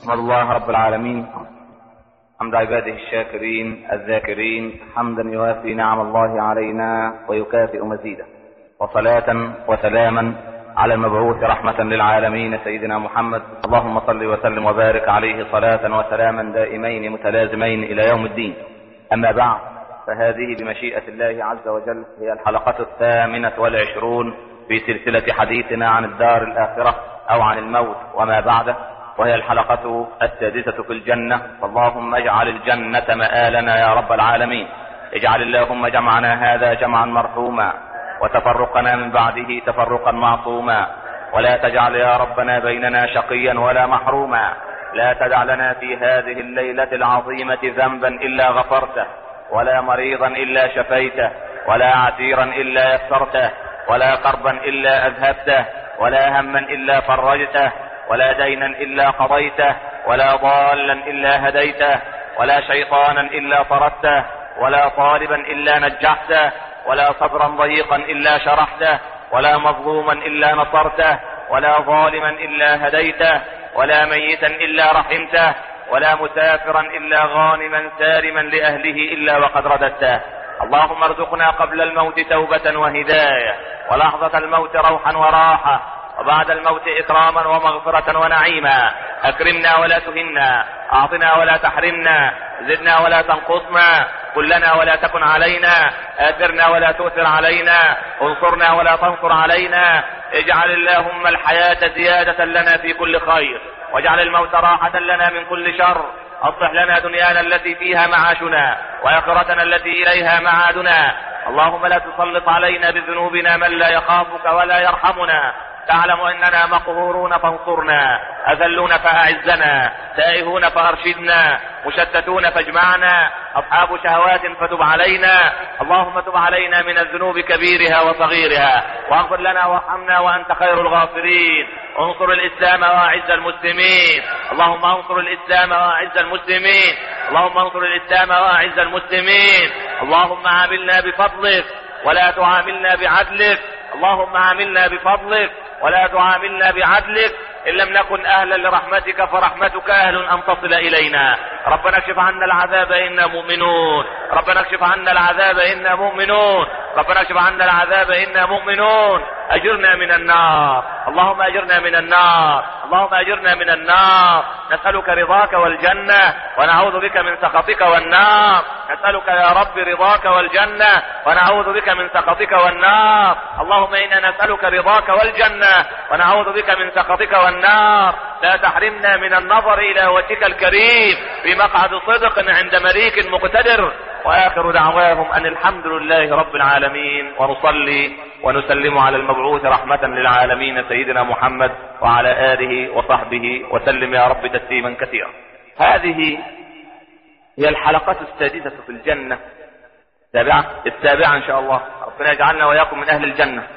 أحمد الله رب العالمين حمد عباده الشاكرين الذاكرين حمدا يوافي نعم الله علينا ويكافئ مزيدا، وصلاة وسلاما على المبعوث رحمة للعالمين سيدنا محمد. اللهم صل وسلم وبارك عليه صلاة وسلاما دائمين متلازمين إلى يوم الدين. أما بعد، فهذه بمشيئة الله عز وجل هي الحلقة 28 في سلسلة حديثنا عن الدار الآخرة أو عن الموت وما بعده، وهي الحلقة 6 في الجنة. فاللهم اجعل الجنة مآلنا يا رب العالمين. اجعل اللهم جمعنا هذا جمعا مرحوما، وتفرقنا من بعده تفرقا معصوما، ولا تجعل يا ربنا بيننا شقيا ولا محروما. لا تدع لنا في هذه الليلة العظيمة ذنبا إلا غفرته، ولا مريضا إلا شفيته، ولا عسيرا إلا يسرته، ولا كربا إلا أذهبته، ولا هما إلا فرجته، ولا دينا إلا قضيته، ولا ضالا إلا هديته، ولا شيطانا إلا طردته، ولا طالبا إلا نجحته، ولا صدرا ضيقا إلا شرحته، ولا مظلوما إلا نصرته، ولا ظالما إلا هديته، ولا ميتا إلا رحمته، ولا مسافرا إلا غانما سالما لأهله إلا وقد رددته. اللهم ارزقنا قبل الموت توبة وهداية، ولحظة الموت روحا وراحة، وبعد الموت إكراما ومغفرة ونعيما. أكرمنا ولا تهنا، أعطنا ولا تحرمنا، زدنا ولا تنقصنا، كلنا ولا تكن علينا، آثرنا ولا تؤثر علينا، انصرنا ولا تنصر علينا. اجعل اللهم الحياة زيادة لنا في كل خير، واجعل الموت راحة لنا من كل شر. أصلح لنا دنيانا التي فيها معاشنا، وآخرتنا التي إليها معادنا. اللهم لا تسلط علينا بذنوبنا من لا يخافك ولا يرحمنا. تعلم أننا مقهورون فانصرنا، أذلون فأعزنا، تائهون فأرشدنا، مشتتون فاجمعنا، أصحاب شهوات فتب علينا. اللهم تب علينا من الذنوب كبيرها وصغيرها، واغفر لنا وارحمنا وأنت خير الغافرين. انصر الإسلام وأعز المسلمين، اللهم انصر الإسلام وأعز المسلمين، اللهم انصر الإسلام وأعز المسلمين. اللهم عاملنا بفضلك ولا تعاملنا بعدلك، اللهم عاملنا بفضلك ولا تعاملنا بعدلك. إن لم نكن أهلا لرحمتك فرحمتك أهل أن تصل إلينا. ربنا اكشف عنا العذاب إنا مؤمنون، ربنا اكشف عنا العذاب إنا مؤمنون، ربنا اكشف عنا العذاب إنا مؤمنون. أجرنا من النار، اللهم أجرنا من النار، اللهم أجرنا من النار. نسألك رضاك والجنة، ونعوذ بك من سخطك والنار. نسألك يا رب رضاك والجنة، ونعوذ بك من سخطك والنار. اللهم إنا نسألك رضاك والجنة، ونعوذ بك من سخطك والنار. لا تحرمنا من النظر إلى وجهك الكريم في مقعد صدق عند مليك مقتدر. وآخر دعواهم أن الحمد لله رب العالمين، ونصلي ونسلم على المبعوث رحمة للعالمين سيدنا محمد وعلى آله وصحبه وسلم يا رب تسليما كثيرا. هذه هي الحلقة 6 في الجنة، السابعة إن شاء الله. ربنا يجعلنا وإياكم من أهل الجنة.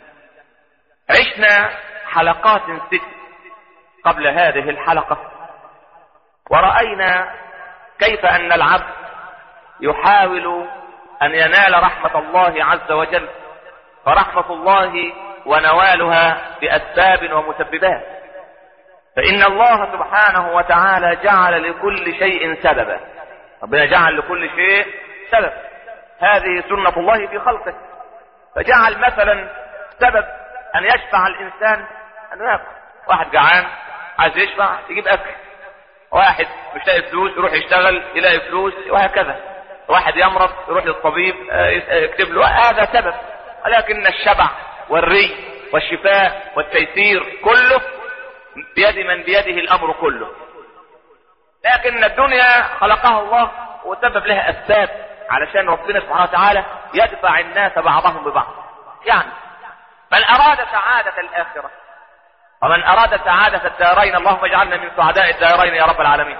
عشنا حلقات 6 قبل هذه الحلقة، ورأينا كيف أن العبد يحاول أن ينال رحمة الله عز وجل، فرحمة الله ونوالها بأسباب ومسببات. فإن الله سبحانه وتعالى جعل لكل شيء سببا، ربنا جعل لكل شيء سبب. هذه سنة الله في خلقه. فجعل مثلا سبب أن يشفع الإنسان أن يأكل. واحد جعان عايز يشفع يجيب أكل، واحد مش لاقي فلوس يروح يشتغل يلاقي فلوس، وهكذا. واحد يمرض يروح للطبيب يكتب له، هذا سبب. ولكن الشبع والري والشفاء والتيسير كله بيد من بيده الأمر كله. لكن الدنيا خلقها الله وسبب لها أسباب علشان ربنا سبحانه وتعالى يدفع الناس بعضهم ببعض. يعني من أراد سعادة الآخرة ومن أراد سعادة الدارين، اللهم اجعلنا من سعداء الدارين يا رب العالمين.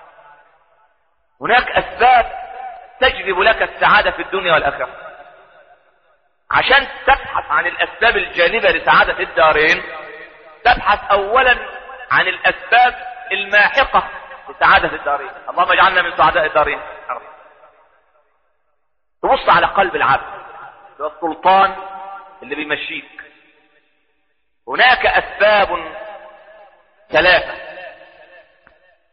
هناك أسباب تجلب لك السعادة في الدنيا والآخرة. عشان تبحث عن الأسباب الجالبة لسعادة الدارين، تبحث أولا عن الأسباب الماحقة لسعادة الدارين. اللهم اجعلنا من سعداء الدارين. تبص على قلب العبد، هو السلطان اللي بيمشيك. هناك أسباب 3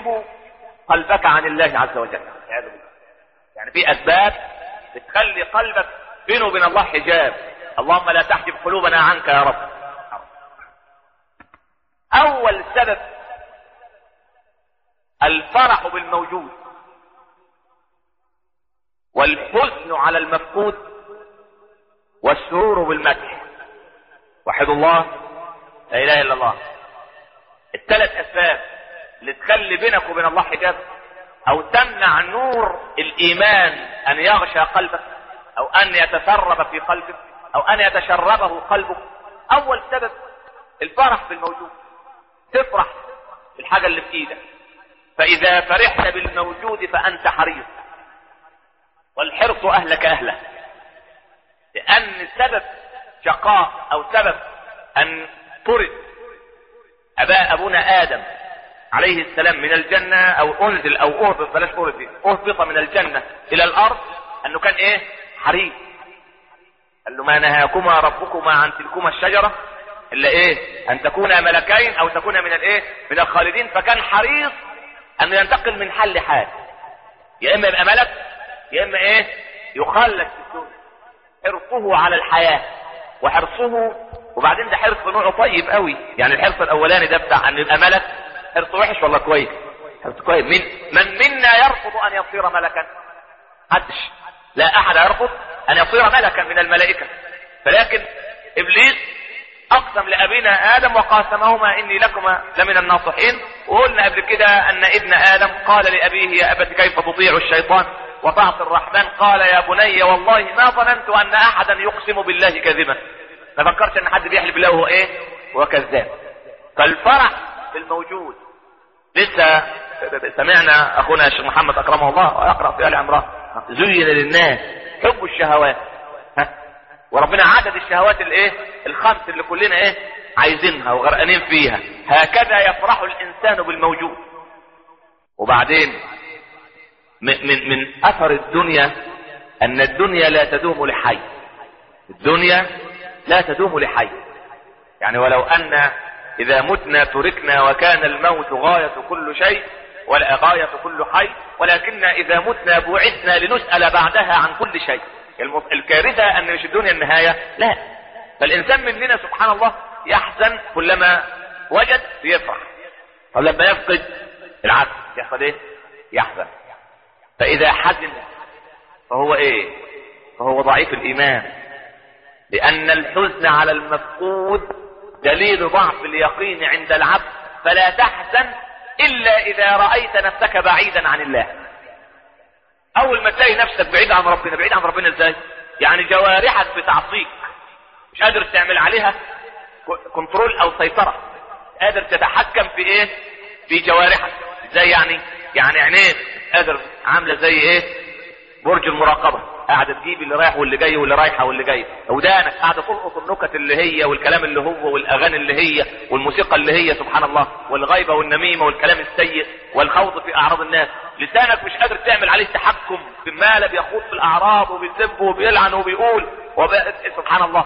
تحجب قلبك عن الله عز وجل. يعني في اسباب بتخلي قلبك بينه وبين الله حجاب. اللهم لا تحجب قلوبنا عنك يا رب. اول سبب الفرح بالموجود والحزن على المفقود والسرور بالمدح. وحد الله لا اله الا الله. الثلاث اسباب اللي تخلي بينك وبين الله حجاب او تمنع نور الايمان ان يغشى قلبك او ان يتسرب في قلبك او ان يتشربه قلبك. اول سبب الفرح بالموجود، تفرح بالحاجة اللي في ايدك. فاذا فرحت بالموجود فانت حريص، والحرص اهلك اهله. لان سبب شقاء او سبب ان طرد ابونا ادم عليه السلام من الجنة او انزل او اهبط، بلاش اهبط من الجنة الى الارض، انه كان ايه؟ حريص. قال له ما نهاكما ربكما عن تلكما الشجرة الا ايه؟ ان تكونا ملكين او تكونا من الايه؟ من الخالدين. فكان حريص انه ينتقل من حال لحال، يا اما يبقى ملك يا اما ايه؟ يخلد في الدنيا. حرصه على الحياة وحرصه، وبعدين ده حرص نوعه طيب قوي. يعني الحرص الاولاني ده بتاع ان يبقى ملك حرص وحش ولا كويس؟ حرص كويس. من منا يرفض ان يصير ملكا؟ حدش، لا احد يرفض ان يصير ملكا من الملائكة. فلكن ابليس اقسم لابينا ادم وقاسمهما اني لكما لمن الناصحين. وقلنا قبل كده ان ابن ادم قال لابيه يا ابت كيف تطيع الشيطان وتعصي الرحمن؟ قال يا بني والله ما ظننت ان احدا يقسم بالله كذبا. ما فكرش ان حد بيحلف بالله وهو ايه؟ هو كذاب. فالفرح بالموجود. لسه سمعنا اخونا الشيخ محمد اكرمه الله يقرأ في آل عمران زين للناس حب الشهوات، وربنا عدد الشهوات الايه؟ الخمس اللي كلنا ايه؟ عايزينها وغرقانين فيها. هكذا يفرح الانسان بالموجود. وبعدين من اثر الدنيا ان الدنيا لا تدوم لحي. الدنيا لا تدوم لحي. يعني ولو ان اذا متنا تركنا وكان الموت غاية كل شيء ولا غاية كل حي، ولكن اذا متنا بعثنا لنسأل بعدها عن كل شيء. الكارثة ان مش الدنيا النهاية، لا. فالانسان مننا سبحان الله يحزن كلما وجد يفرح، ولما يفقد العكس يحصل ايه؟ يحزن. فاذا حزن فهو ايه؟ فهو ضعيف الايمان. لان الحزن على المفقود دليل ضعف اليقين عند العبد. فلا تحزن الا اذا رأيت نفسك بعيدا عن الله. اول ما تلاقي نفسك بعيد عن ربنا. بعيد عن ربنا ازاي؟ يعني جوارحك بتعصيك، مش قادر تعمل عليها كنترول او سيطرة، قادر تتحكم في ايه؟ في جوارحك. ازاي يعني؟ يعني عينيك قادر عاملة زي ايه؟ برج المراقبة، قاعدة تجيب اللي رايح واللي جاي واللي رايحة واللي جاي. ودانك قاعدة تلقط النكت اللي هي والكلام اللي هو والاغاني اللي هي والموسيقى اللي هي سبحان الله، والغيبة والنميمة والكلام السيء والخوض في اعراض الناس. لسانك مش قادر تعمل عليه تحكم، بماله بيخوض في الاعراض وبيسب وبيلعن وبيقول سبحان الله.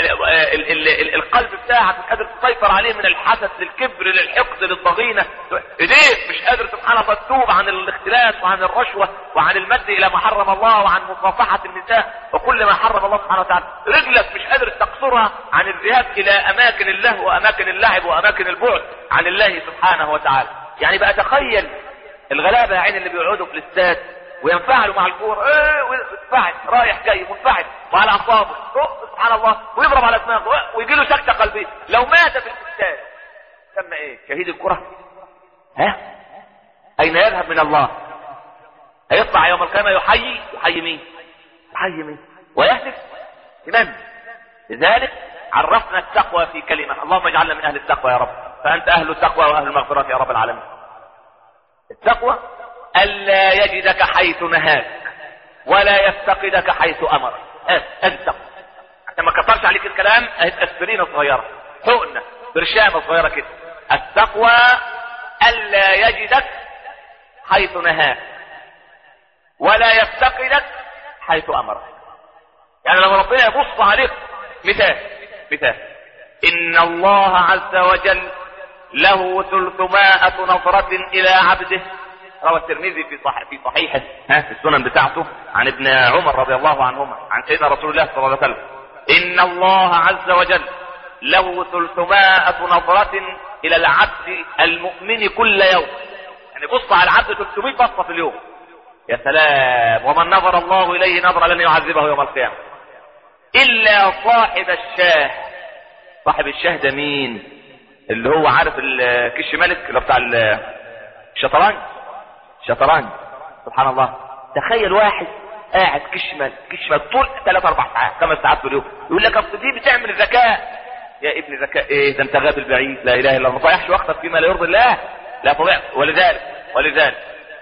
القلب بتاعك مش قادر تسيطر عليه، من الحسد للكبر للحقد للضغينة. ايديك مش قادر سبحان الله تتوب عن الاختلاس وعن الرشوة وعن المد الى ما حرم الله وعن مصافحة النساء وكل ما حرم الله سبحانه وتعالى. رجلك مش قادر تقصرها عن الذهاب الى اماكن الله واماكن اللعب واماكن البعد عن الله سبحانه وتعالى. يعني بقى تخيل الغلابة يا عين اللي بيقعدوا في الاستاد وينفعلوا مع الكورة، منفعل رايح جاي منفعل وعلى اعصابه سبحان الله، ويضرب على دماغه ويجي له سكتة قلبية. لو مات في الاستاد سمى ايه؟ شهيد الكرة. ها؟ اين يذهب من الله؟ هيطلع يوم القيامة يحيي مين؟ يحيي مين؟ ويهتف لمن؟ لذلك عرفنا التقوى في كلمة. اللهم اجعلنا من اهل التقوى يا رب، فانت اهل التقوى واهل المغفرة يا رب العالمين. التقوى ألا يجدك حيث نهاك ولا يفتقدك حيث أمرك. التقوى حتى ما كترش عليك الكلام، أسبرينة صغيرة، حقنة برشامة صغيرة كده. التقوى ألا يجدك حيث نهاك ولا يفتقدك حيث أمرك. يعني لما ربنا يبص عليك، مثال إن الله عز وجل له 300 نظرة إلى عبده. روى الترمذي في صحيحه في السنن بتاعته عن ابن عمر رضي الله عنهما عن سيدنا رسول الله صلى الله عليه وسلم: إن الله عز وجل له 300 نظرة إلى العبد المؤمن كل يوم. يعني بص على العبد 300 بصة في اليوم. يا سلام. ومن نظر الله إليه نظرة لن يعذبه يوم القيامة إلا صاحب الشاه. صاحب الشاه ده مين؟ اللي هو عارف الكش ملك اللي بتاع الشطرنج. سبحان الله. تخيل واحد قاعد كش ملك طول 3-4 ساعات 5 ساعات في اليوم، يقول لك اصل دي بتعمل ذكاء. يا ابني ذكاء ايه؟ ده انت غافل بعيد. لا اله الا الله. ما تضيعش وقتك فيما لا يرضي الله. لا تضيع. ولذلك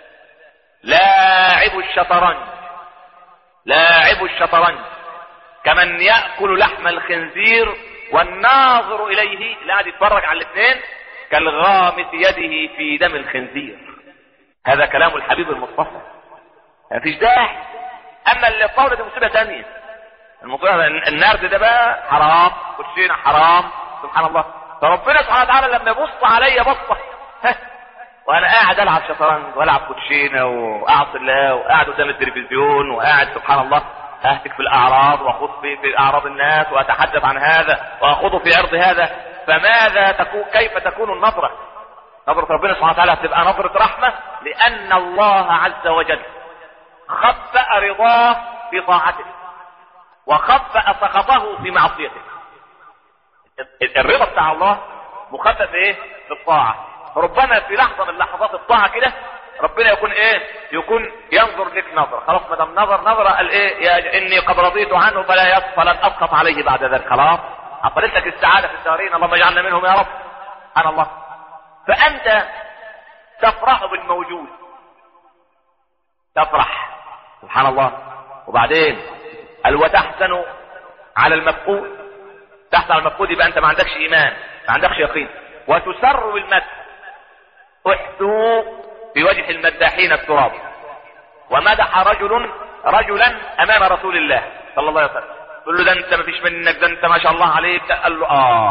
لاعب الشطرنج كمن يأكل لحم الخنزير، والناظر إليه اللي قاعد يتفرج على الاثنين كالغامس يده في دم الخنزير. هذا كلام الحبيب المصطفى. مفيش داعي. أما اللي الطاولة دي مصيبة ثانية. النرد ده بقى حرام، كوتشينة حرام. سبحان الله. فربنا سبحانه وتعالى لما يبص عليا بصة وانا قاعد العب شطرنج والعب كوتشينه واعصي الله وقاعد قدام التلفزيون وقاعد سبحان الله اهتك في الاعراض واخوض في اعراض الناس واتحدث عن هذا واخوض في عرض هذا، فماذا تكون؟ كيف تكون النظرة؟ نظرة ربنا سبحانه وتعالى تبقى نظرة رحمة، لان الله عز وجل خبأ رضاه في طاعته وخبأ سخطه في معصيته. الرضا بتاع الله مخبأ في ايه؟ في الطاعة. ربما في لحظة من لحظات الطاعة كده ربنا يكون ينظر لك نظرة. خلاص ما دام نظرة قال ايه؟ يا اني قد رضيت عنه فلن اسقط عليه بعد ذلك. خلاص حصلت لك السعادة في الدارين، اللهم اجعلنا منهم يا رب. سبحان الله. فانت تفرح بالموجود، تفرح سبحان الله. وبعدين قال وتحزن على المفقود. تحزن على المفقود يبقى انت ما عندكش ايمان، ما عندكش يقين. وتسر بالمدح. احثوا في وجه المداحين التراب. ومدح رجلا امام رسول الله صلى الله عليه وسلم، قال له ده انت ما فيش منك، ده انت ما شاء الله عليك. قال له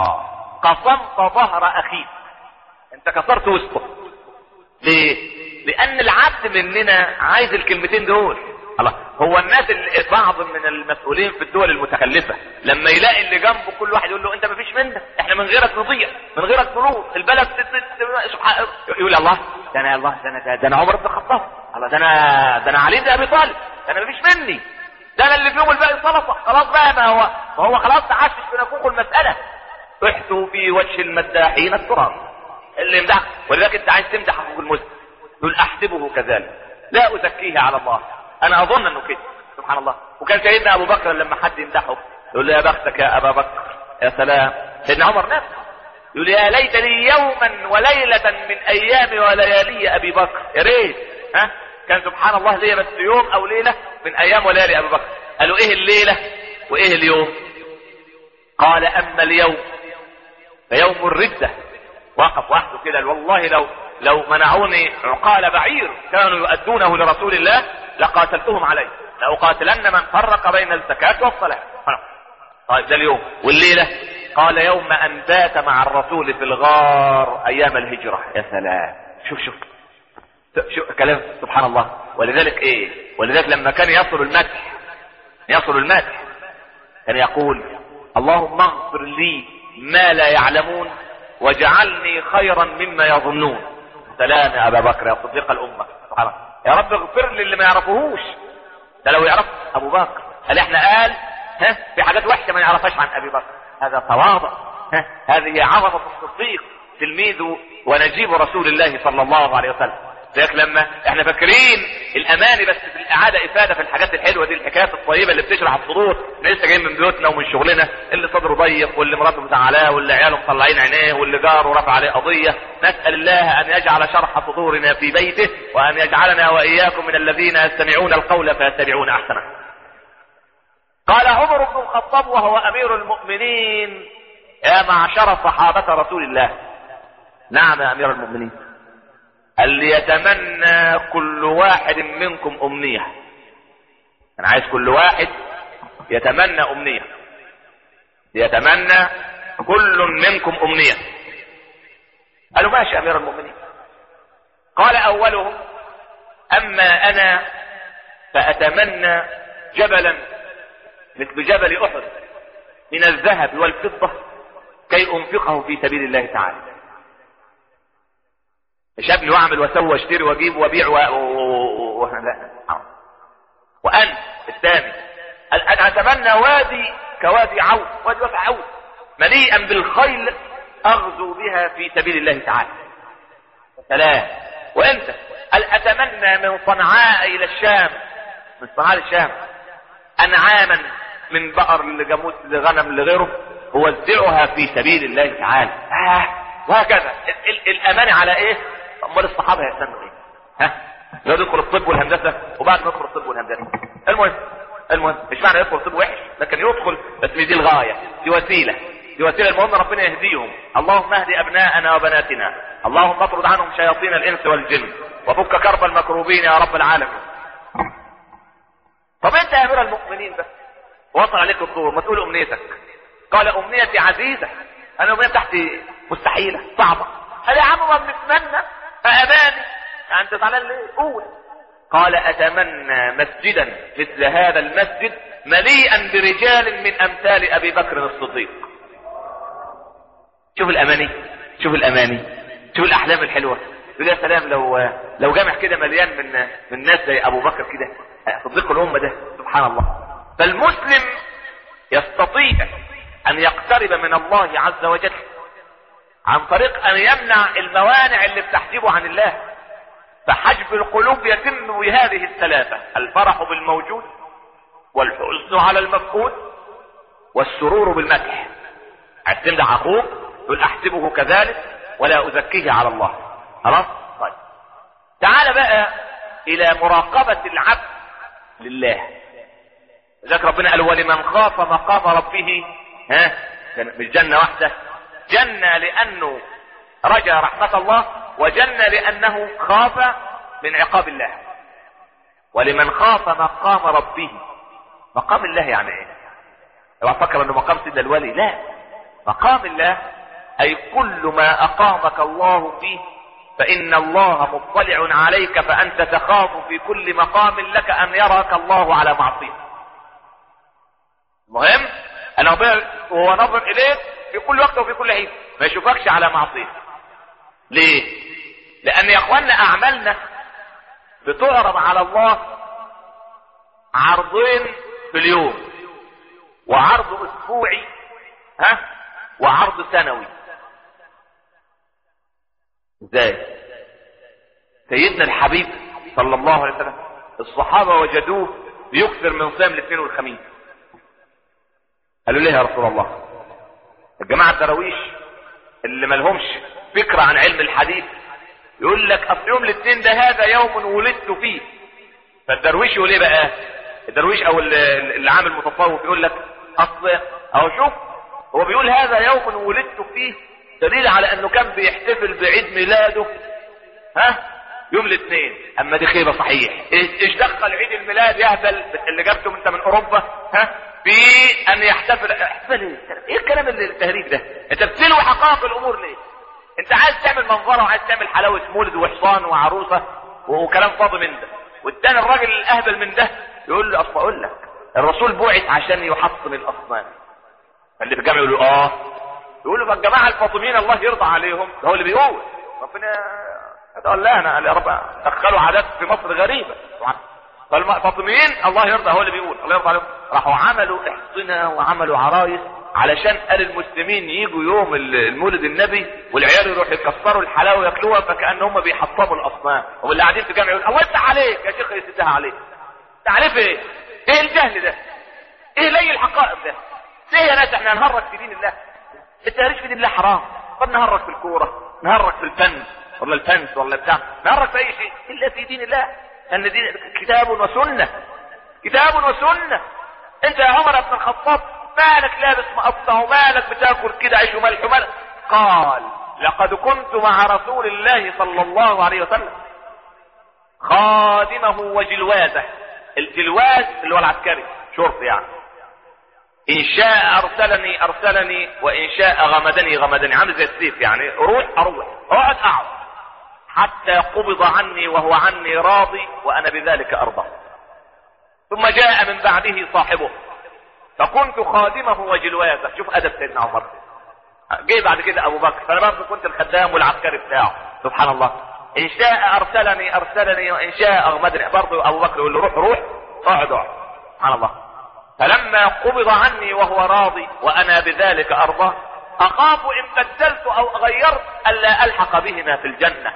قصمت ظهر اخيك، انت كسرت وسطه. ليه؟ لان العبد مننا عايز الكلمتين دول. الله. هو الناس بعض من المسؤولين في الدول المتخلفة لما يلاقي اللي جنبه كل واحد يقول له انت ما فيش منك، احنا من غيرك نضيع، من غيرك نروح البلد سبحان يقول الله ده انا عمر بن الخطاب، الله ده انا علي بن ابي طالب، ده انا ما فيش مني، ده انا اللي فيهم الباقي سلطه. خلاص بقى ما هو خلاص تعشش في نفوخ المسألة. احثوا في وجه المداحين التراب. اللي يمدح. ولذلك انت عايز تمدح اخوك المسلم تقول احسبه كذلك لا ازكيه على الله، انا اظن انه كده. سبحان الله. وكان سيدنا ابو بكر لما حد يمدحه يقول له يا بختك يا ابا بكر. يا سلام. سيدنا عمر نفسه يقول يا ليتني يوما وليلة من ايام وليالي ابي بكر. يا ريت كان سبحان الله ليا بس يوم او ليلة من ايام وليالي ابي بكر. قالوا ايه الليلة وايه اليوم؟ قال اما اليوم فيوم الردة. وقف وحده كده، والله لو منعوني عقال بعير كانوا يؤدونه لرسول الله لقاتلتهم عليه، لأقاتلن من فرق بين الزكاة والصلاة. طيب ده اليوم. والليلة قال يوم أن بات مع الرسول في الغار أيام الهجرة. يا سلام. شوف كلام سبحان الله. ولذلك لما كان يصل المدح كان يقول اللهم اغفر لي ما لا يعلمون واجعلني خيرا مما يظنون. سلام يا أبا بكر يا صديق الأمة. سبحان الله. يا رب اغفر لي اللي ما يعرفوهوش. ده لو يعرف أبو بكر قال احنا قال في حاجات وحشة ما يعرفهاش عن أبي بكر. هذا تواضع. هذه عظمة الصديق تلميذ ونجيب رسول الله صلى الله عليه وسلم. ذلك لما احنا فاكرين الاماني بس في الاعادة افادة في الحاجات الحلوة دي، الحكايات الطيبة اللي بتشرح الصدور. احنا لسه جايين من بيوتنا ومن شغلنا، اللي صدره ضيق واللي مراته مزعلاه واللي عياله مطلعين عينيه واللي جاره رفع عليه قضية. نسأل الله ان يجعل شرح صدورنا في بيته وان يجعلنا واياكم من الذين يستمعون القول فيتبعون احسنه. قال عمر بن الخطاب وهو امير المؤمنين يا معشر صحابة رسول الله. نعم يا امير المؤمنين. قال يتمنى كل واحد منكم امنية. انا عايز كل واحد يتمنى امنية. يتمنى كل منكم امنية. قالوا ماشي يا امير المؤمنين. قال اولهم اما انا فاتمنى جبلا مثل جبل احد من الذهب والفضة كي انفقه في سبيل الله تعالى. مش ابني واعمل واسوي واشتري واجيب وابيع لا. وان الثاني انا اتمنى وادي كوادي عوض، وادي واسع عوض مليئا بالخيل اغزو بها في سبيل الله تعالى. سلام. وانت اتمنى من صنعاء الى الشام، من صنعاء للشام انعاما من بقر لجاموس لغنم لغيره ووزعها في سبيل الله تعالى. وهكذا الامانه على ايه؟ امال الصحابه هيستنوا ايه؟ يدخل الطب والهندسه وبعد ما يدخل الطب والهندسه المهم مش معنى يدخل الطب وحش، لكن يدخل بس دي الغايه، دي وسيله المهم ربنا يهديهم. اللهم اهد ابناءنا وبناتنا، اللهم اطرد عنهم شياطين الانس والجن وفك كرب المكروبين يا رب العالمين. طب انت يا امير المؤمنين بس وصل عليك الدور، ما تقول امنيتك. قال امنيتي عزيزه، انا امنيتي تحتي مستحيله صعبه. قال يا عم ما بنتمنى فاماني، انت زعلان ليه؟ قول. قال اتمنى مسجدا مثل هذا المسجد مليئا برجال من امثال ابي بكر الصديق. شوف الاماني، شوف الاحلام الحلوه. يقول يا سلام لو جامع كده مليان من ناس زي ابو بكر كده صديق الامه ده، سبحان الله. فالمسلم يستطيع ان يقترب من الله عز وجل عن طريق ان يمنع الموانع اللي بتحجبه عن الله. فحجب القلوب يتم بهذه الثلاثة: الفرح بالموجود، والحزن على المفقود، والسرور بالمدح. عايز تمدح اخوك تقول احسبه كذلك ولا ازكيه على الله. خلاص؟ طيب تعال بقى الى مراقبة العبد لله. ذاك ربنا قال ولمن خاف مقام ربه مش جنة واحدة، جنة لانه رجى رحمة الله، وجنة لانه خاف من عقاب الله. ولمن خاف مقام ربه، مقام الله يعني ايه؟ لو افكر انه مقام سيدنا الولي، لا، مقام الله اي كل ما اقامك الله فيه فان الله مطلع عليك، فانت تخاف في كل مقام لك ان يراك الله على معصية. مهم ان هو نظر اليك في كل وقت وفي كل حين، ما يشوفكش على معصية. ليه؟ لان يا اخوانا اعمالنا بتعرض على الله عرضين في اليوم، وعرض اسبوعي وعرض سنوي. ازاي؟ سيدنا الحبيب صلى الله عليه وسلم الصحابة وجدوه بيكثر من صيام الاثنين والخميس. قالوا ليه يا رسول الله؟ الجماعة الدراويش اللي ملهمش فكرة عن علم الحديث يقول لك اصل يوم الاثنين ده هذا يوم ولدت فيه. فالدرويش يقول ايه بقى؟ الدرويش او اللي عامل متصوف يقول لك اصل اهو شوف هو بيقول هذا يوم ولدت فيه دليل على انه كان بيحتفل بعيد ميلاده يوم الاثنين. اما دي خيبه صحيح. ايش دخل عيد الميلاد يهبل اللي جابته انت من اوروبا في ان يحتفل ايه الكلام التهريج ده؟ انت بتلوي حقائق الامور ليه؟ انت عايز تعمل منظره وعايز تعمل حلاوه مولد وحصان وعروسه وكلام فاضي من ده. والتاني الراجل الاهبل من ده يقول له اصل اقول لك الرسول بعث عشان يحطم الاصنام. فاللي في الجامع يقول له يقول له فالجماعه الفاطميين الله يرضى عليهم، هو اللي بيقول ربنا قال لا انا يا رب دخلوا عادات في مصر غريبه. فالفاطميين الله يرضى، هو اللي بيقول الله يرضى عليهم، راحوا عملوا احصنه وعملوا عرايس علشان قال المسلمين يجوا يوم المولد النبي والعيال يروحوا يكسروا الحلاوه وياكلوها فكأن هم بيحطموا الاصنام. واللي قاعدين في الجامع يقول الله يفتح عليك يا شيخ يفتح عليك. تعرف ايه؟ ايه الجهل ده؟ ايه لي الحقائق ده؟ ليه يا ناس احنا نهرج في دين الله؟ التهريج في دين الله حرام. طب نهرج في الكوره، نهرج في الفن ولا الفنس ولا بتاع، نهرج في اي شيء الا في دين الله. ان دين كتاب وسنه، كتاب وسنه. انت يا عمر بن الخطاب مالك لابس مقطع ومالك بتاكل كده عيش وملح وملح؟ قال لقد كنت مع رسول الله صلى الله عليه وسلم خادمه وجلوازه. الجلواز اللي هو العسكري، شرطي يعني. ان شاء ارسلني وان شاء غمدني، عامل زي السيف يعني، اروح اقعد حتى قبض عني وهو عني راضي وانا بذلك ارضى. ثم جاء من بعده صاحبه فكنت خادمه وجلوازه. شوف ادب سيدنا عمر. جه بعد كده ابو بكر، فانا برضه كنت الخدام والعسكري بتاعه. سبحان الله. ان شاء ارسلني وان شاء اغمدني. برضه ابو بكر يقول له روح اقعد. سبحان الله. فلما قبض عني وهو راضي وانا بذلك ارضى اخاف ان بدلت او غيرت الا الحق بهما في الجنه.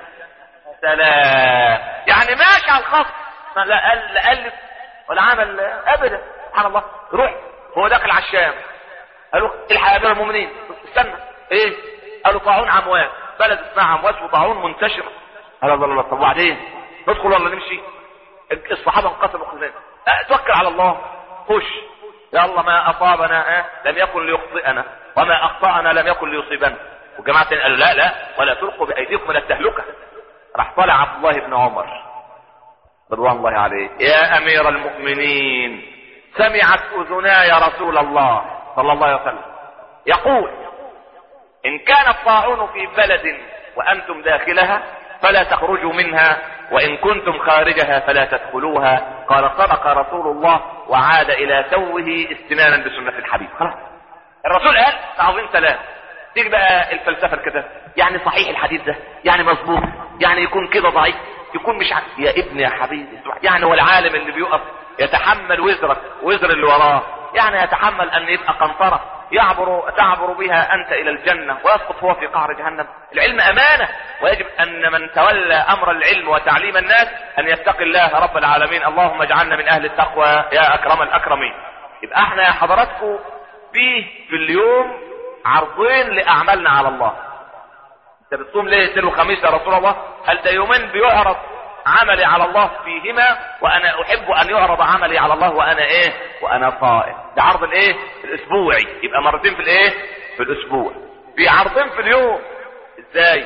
سلام. يعني ماشي على الخط، لا الف ولا عمل ابدا. سبحان الله. روح. هو داخل على الشام، قالوا الحق يا امير المؤمنين. استنى ايه؟ قالوا طاعون عمواس، بلد اسمها عمواس وطاعون منتشر. قال الله طب وبعدين ندخل ولا نمشي؟ الصحابه انقسموا قسمين. توكل على الله، خش يا الله، ما اصابنا لم يكن ليخطئنا وما اخطانا لم يكن ليصيبنا. والجماعه قالوا لا ولا تلقوا بايديكم الى التهلكه. راح طلع عبد الله بن عمر رضوان الله عليه: يا امير المؤمنين، سمعت اذناي رسول الله صلى الله عليه وسلم يقول: ان كان الطاعون في بلد وانتم داخلها فلا تخرجوا منها، وان كنتم خارجها فلا تدخلوها. قال: صدق رسول الله، وعاد الى توه استنانا بسنة الحبيب. خلاص الرسول قال تعظيم سلام. تيجي بقى الفلسفه كده، يعني صحيح الحديث ده، يعني مظبوط، يعني يكون كده ضعيف، يكون مش يا ابني يا حبيبي، يعني هو العالم اللي بيقف يتحمل وزرك وزر اللي وراه، يعني يتحمل ان يبقى قنطرة تعبر بها انت الى الجنة ويسقط هو في قعر جهنم. العلم امانة، ويجب ان من تولى امر العلم وتعليم الناس ان يتقي الله رب العالمين. اللهم اجعلنا من اهل التقوى يا اكرم الاكرمين. يبقى احنا يا حضراتكم في اليوم عرضين لاعمالنا على الله. انت بتصوم ليه اثنين وخميس يا رسول الله؟ قال ده يومين بيعرض عملي على الله فيهما، وانا احب ان يعرض عملي على الله وانا صائم. ده عرض الاسبوعي، يبقى مرتين في في الاسبوع. في عرضين في اليوم. ازاي؟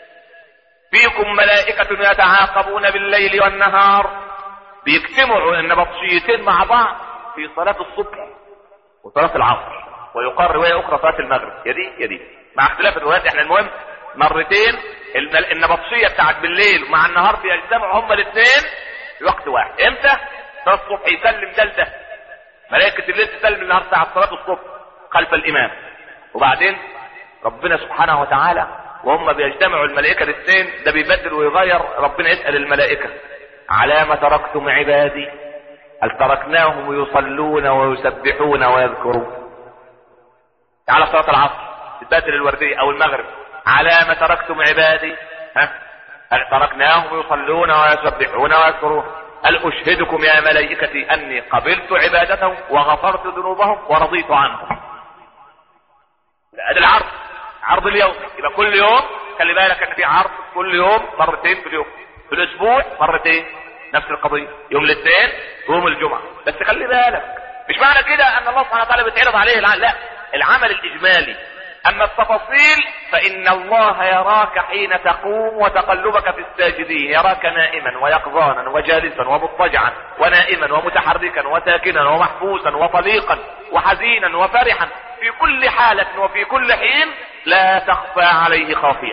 فيكم ملائكة يتعاقبون بالليل والنهار، بيجتمعوا النبطشيتين مع بعض في صلاة الصبح وصلاة العصر، ويقال رواية اخرى صلاة المغرب. يا دي مع اختلاف الروايات. احنا المهم مرتين النبطشية بتاعت بالليل مع النهار بيجتمعوا هما الاثنين في وقت واحد. امتى؟ صلاة الصبح يسلم ده ملائكة الليل تسلم النهار ساعة صلاة الصبح خلف الامام. وبعدين ربنا سبحانه وتعالى وهم بيجتمعوا الملائكة الاثنين، ده بيبدل ويغير. ربنا يسأل الملائكة: على ما تركتم عبادي؟ هل تركناهم يصلون ويسبحون ويذكرون؟ على صلاة العصر تبدل الوردية او المغرب: على ما تركتم عبادي؟ هل تركناهم يصلون ويسبحون ويذكرون؟ هل اشهدكم يا ملائكتي اني قبلت عبادتهم وغفرت ذنوبهم ورضيت عنهم؟ هذا العرض، عرض اليوم. يبقى كل يوم خلي بالك ان في عرض كل يوم مرتين في اليوم. في الاسبوع مرتين نفس القضية، يوم الاثنين ويوم الجمعة. بس خلي بالك مش معنى كده ان الله سبحانه وتعالى بيتعرض عليه لا، العمل الاجمالي. اما التفاصيل فان الله يراك حين تقوم وتقلبك في الساجدين، يراك نائما ويقظانا وجالسا ومضطجعا ونائما ومتحركا وساكنا ومحبوسا وطليقا وحزينا وفرحا، في كل حالة وفي كل حين لا تخفى عليه خافية.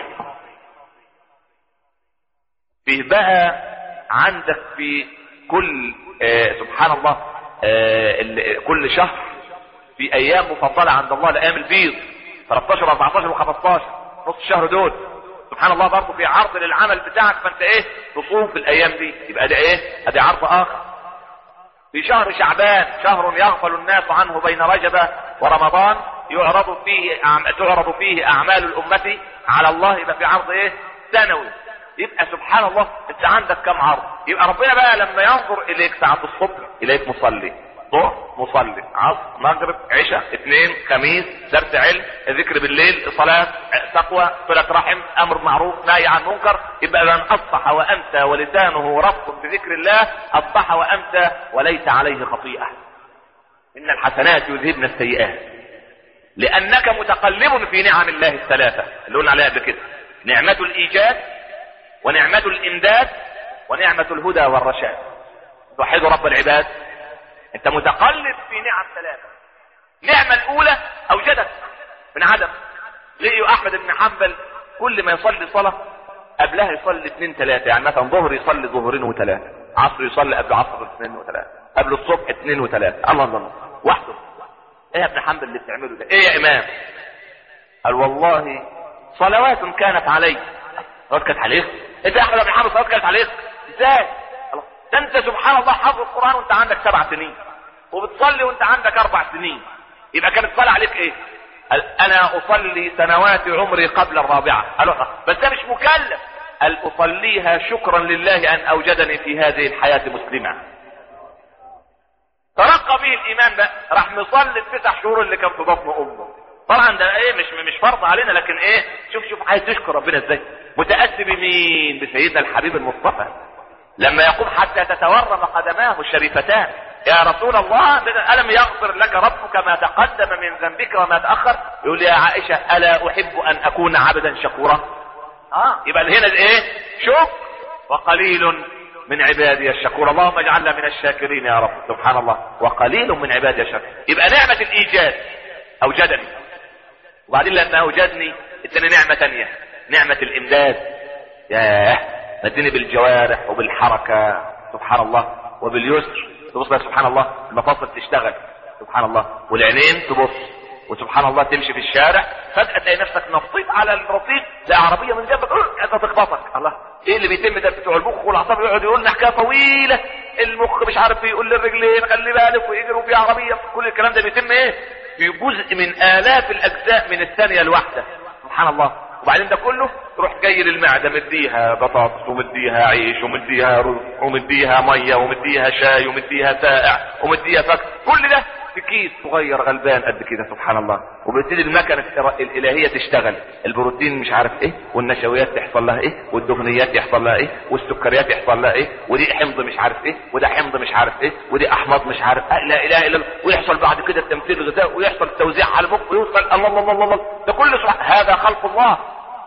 فيه بقى عندك في كل سبحان الله كل شهر في ايام مفضلة عند الله، الايام البيض 13 و14 و15 نص الشهر دول. سبحان الله برضه في عرض للعمل بتاعك، فانت تصوم في الايام دي. يبقى ده ادي عرض اخر. في شهر شعبان، شهر يغفل الناس عنه بين رجب ورمضان، تعرض فيه اعمال الامة على الله. يبقى في عرض سنوي. يبقى سبحان الله انت عندك كم عرض. يبقى ربنا بقى لما ينظر اليك ساعة الصبح اليك مصلي، ظهر مصلي، عصر، مغرب، عشاء، اثنين، خميس، درس علم، ذكر بالليل، صلاة، تقوى، صلة رحم، امر معروف، نهي عن منكر. يبقى من اصبح وامسى ولسانه رطب بذكر الله اصبح وامسى وليس عليه خطيئة. ان الحسنات يذهبن السيئات، لانك متقلب في نعم الله الثلاثة اللي قلنا عليها قبل كده: نعمة الايجاد، ونعمة الامداد، ونعمة الهدى والرشاد. توحدوا رب العباد. انت متقلب في نعم ثلاثة. النعمة الاولى اوجدك من عدم. لقيوا احمد بن حنبل كل ما يصلي صلاة قبلها يصلي 2 3، يعني مثلا ظهر يصلي ظهرين و3، عصر يصلي قبل عصر 2 و3، قبل الصبح 2 و3. الله الله وحده. ايه يا ابن حنبل اللي بتعمله ده؟ ايه يا امام؟ قال والله صلوات كانت علي. صلوات كانت عليك؟ انت يا احمد بن حنبل صلوات كانت عليك ازاي؟ ده انت سبحان الله حافظ القرآن وانت عندك 7 سنين، وبتصلي وانت عندك 4 سنين، يبقى كانت صلاة عليك ايه؟ قال انا اصلي سنوات عمري قبل الرابعة. قالوا بس ده مش مكلف. قال اصليها شكرا لله ان اوجدني في هذه الحياة مسلمة. ترقى به الايمان بقى، راح مصلي ال9 شهور اللي كان في بطن امه. طبعا ده ايه مش فرض علينا، لكن ايه شوف عايز تشكر ربنا ازاي. متأسي بمين؟ بسيدنا الحبيب المصطفى لما يقوم حتى تتورم قدماه الشريفتان. يا رسول الله ألم يغفر لك ربك ما تقدم من ذنبك وما تأخر؟ يقول يا عائشة ألا أحب أن أكون عبدا شكورا؟ يبقى هنا ايه؟ شكر. وقليل من عبادي الشكور. اللهم اجعلنا من الشاكرين يا رب. سبحان الله. وقليل من عبادي الشكور. يبقى نعمة الإيجاد أوجدني، وبعدين لما أوجدني اداني نعمة تانية، نعمة الإمداد. ياه مدني بالجوارح وبالحركة سبحان الله، وباليسر. تبص بقى سبحان الله المفاصل تشتغل سبحان الله، والعينين تبص، وسبحان الله تمشي في الشارع فجأة تلاقي نفسك نطيت على الرصيف تلاقي عربية من جنبك عايزة تخبطك. الله ايه اللي بيتم ده؟ بتوع المخ والاعصاب يقعد يقول لنا حكايه طويله، المخ مش عارف يقول للرجلين خلي بالك ويجروا في عربيه، كل الكلام ده بيتم ايه؟ في جزء من آلاف الاجزاء من الثانيه الواحده سبحان الله. وبعدين ده كله تروح جاي للمعده مديها بطاطس ومديها عيش ومديها رز ومديها ميه ومديها شاي ومديها سائع ومديها فاكهه، كل ده في كيس صغير غلبان قد كده سبحان الله. وبتبتدي المكنه الالهيه تشتغل، البروتين مش عارف ايه، والنشويات يحصل لها ايه، والدهنيات يحصل لها ايه، والسكريات يحصل لها ايه، ودي حمض مش عارف ايه، وده حمض مش عارف ايه، ودي احماض مش عارف لا اله الا الله. ويحصل بعد كده التمثيل الغذائي، ويحصل التوزيع على المخ، ويوصل الله الله الله الله. ده كله هذا خلق الله.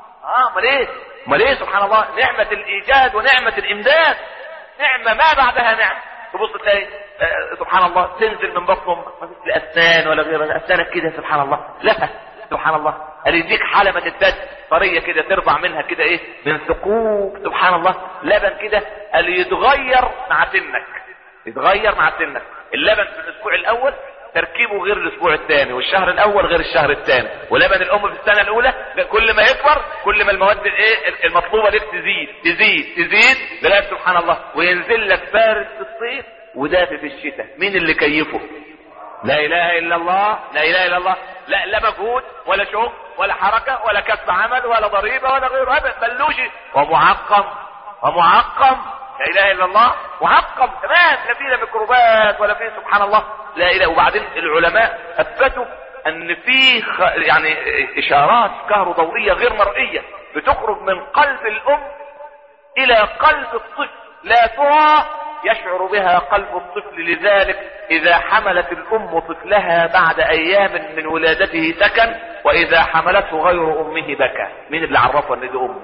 امال ايه سبحان الله. نعمة الايجاد ونعمة الامداد، نعمة ما بعدها نعمة. تبص تلاقي سبحان الله تنزل من بطن امك ما فيش اسنان ولا غير اسنانك كده سبحان الله، لا سبحان الله. قال يديك حلبة الدج طرية كده ترفع منها كده ايه من ثقوب سبحان الله لبن كده، قال يتغير مع سنك، يتغير مع سنك. اللبن في الاسبوع الاول تركيبه غير الاسبوع الثاني، والشهر الاول غير الشهر الثاني، ولبن الام في السنه الاولى كل ما يكبر كل ما المواد الايه المطلوبه لك تزيد تزيد تزيد لغايه سبحان الله، وينزل لك بارد في الصيف ودافي في الشتاء. مين اللي كيفه؟ لا اله الا الله، لا اله الا الله. لا مجهود ولا شغل ولا حركه ولا كسب عمل ولا ضريبه ولا غيره ابدا، بلوشي ومعقم لا اله الا الله. معقم تمام، لا فيه لا ميكروبات ولا فيه سبحان الله لا اله. وبعدين العلماء اثبتوا ان فيه يعني اشارات كهروضوئيه غير مرئيه بتخرج من قلب الام الى قلب الطفل لا ترى، يشعر بها قلب الطفل. لذلك اذا حملت الام طفلها بعد ايام من ولادته سكن، واذا حملته غير امه بكى. مين اللي عرفه ان دي امه؟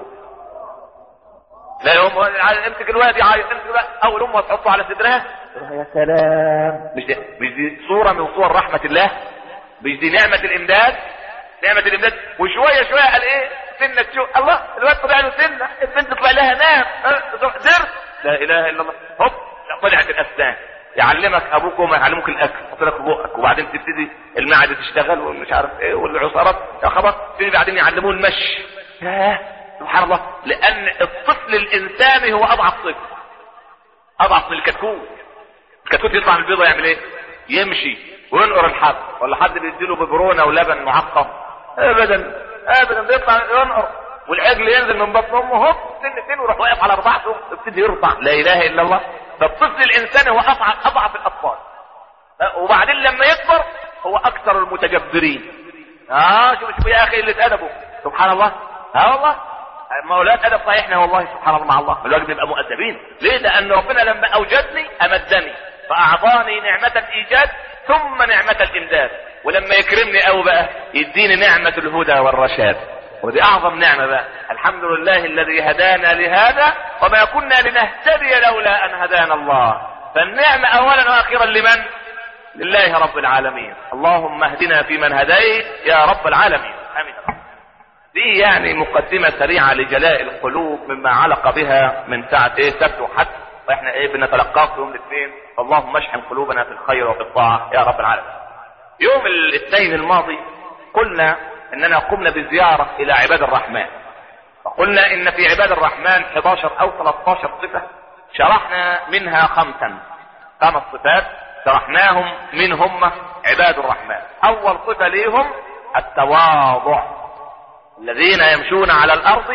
لا يوم امسك الواد يعيط، امسك الواد اول امه تحطه على صدرها يا سلام. مش دي صوره من صور رحمه الله؟ مش دي نعمه الامداد؟ نعمه الامداد. وشويه شويه قال ايه سنه تشوف الله الواد طلع له سنه، البنت طلع لها نام درس لا اله الا الله. هوب طلعت الاسنان. يعلمك ابوك وما يعلمك الاكل، يحط لك بقك، وبعدين تبتدي المعده تشتغل ومش عارف ايه والعصارات يا خبر، تبتدي بعدين يعلموه المشي. سبحان الله. لان الطفل الانساني هو اضعف طفل، اضعف من الكتكوت. الكتكوت يطلع من البيضه يعمل ايه؟ يمشي وينقر الحب، ولا حد بيديله ببرونه ولبن معقم؟ ابدا بيطلع ينقر. والعجل ينزل من بطن امه هوب سنتين ويروح واقف على رضاعته يبتدي يرضع. لا اله الا الله. فالطفل الانساني هو اضعف الاطفال، وبعدين لما يكبر هو اكثر المتجبرين. شوف يا اخي اللي ادبه سبحان الله. والله مولاة ادب صحيحنا والله سبحان الله. مع الله الواجب نبقى مؤدبين. ليه؟ لان ربنا لما اوجدني امدني فاعطاني نعمة الايجاد ثم نعمة الامداد، ولما يكرمني قوي بقى يديني نعمة الهدى والرشاد، ودي اعظم نعمة بقى. الحمد لله الذي هدانا لهذا وما كنا لنهتدي لولا ان هدانا الله. فالنعمة اولا واخيرا لمن؟ لله رب العالمين. اللهم اهدنا فيمن هديت يا رب العالمين. امين. دي يعني مقدمة سريعة لجلاء القلوب مما علق بها من ساعة سبت وحد، واحنا بنتلقاه في يوم الاثنين. اللهم اشحن قلوبنا في الخير وفي الطاعة يا رب العالمين. يوم الاثنين الماضي قلنا اننا قمنا بزيارة الى عباد الرحمن، وقلنا ان في عباد الرحمن 11 او 13 صفة، شرحنا منها 5 صفات شرحناهم من هم عباد الرحمن. اول صفة ليهم التواضع، الذين يمشون على الارض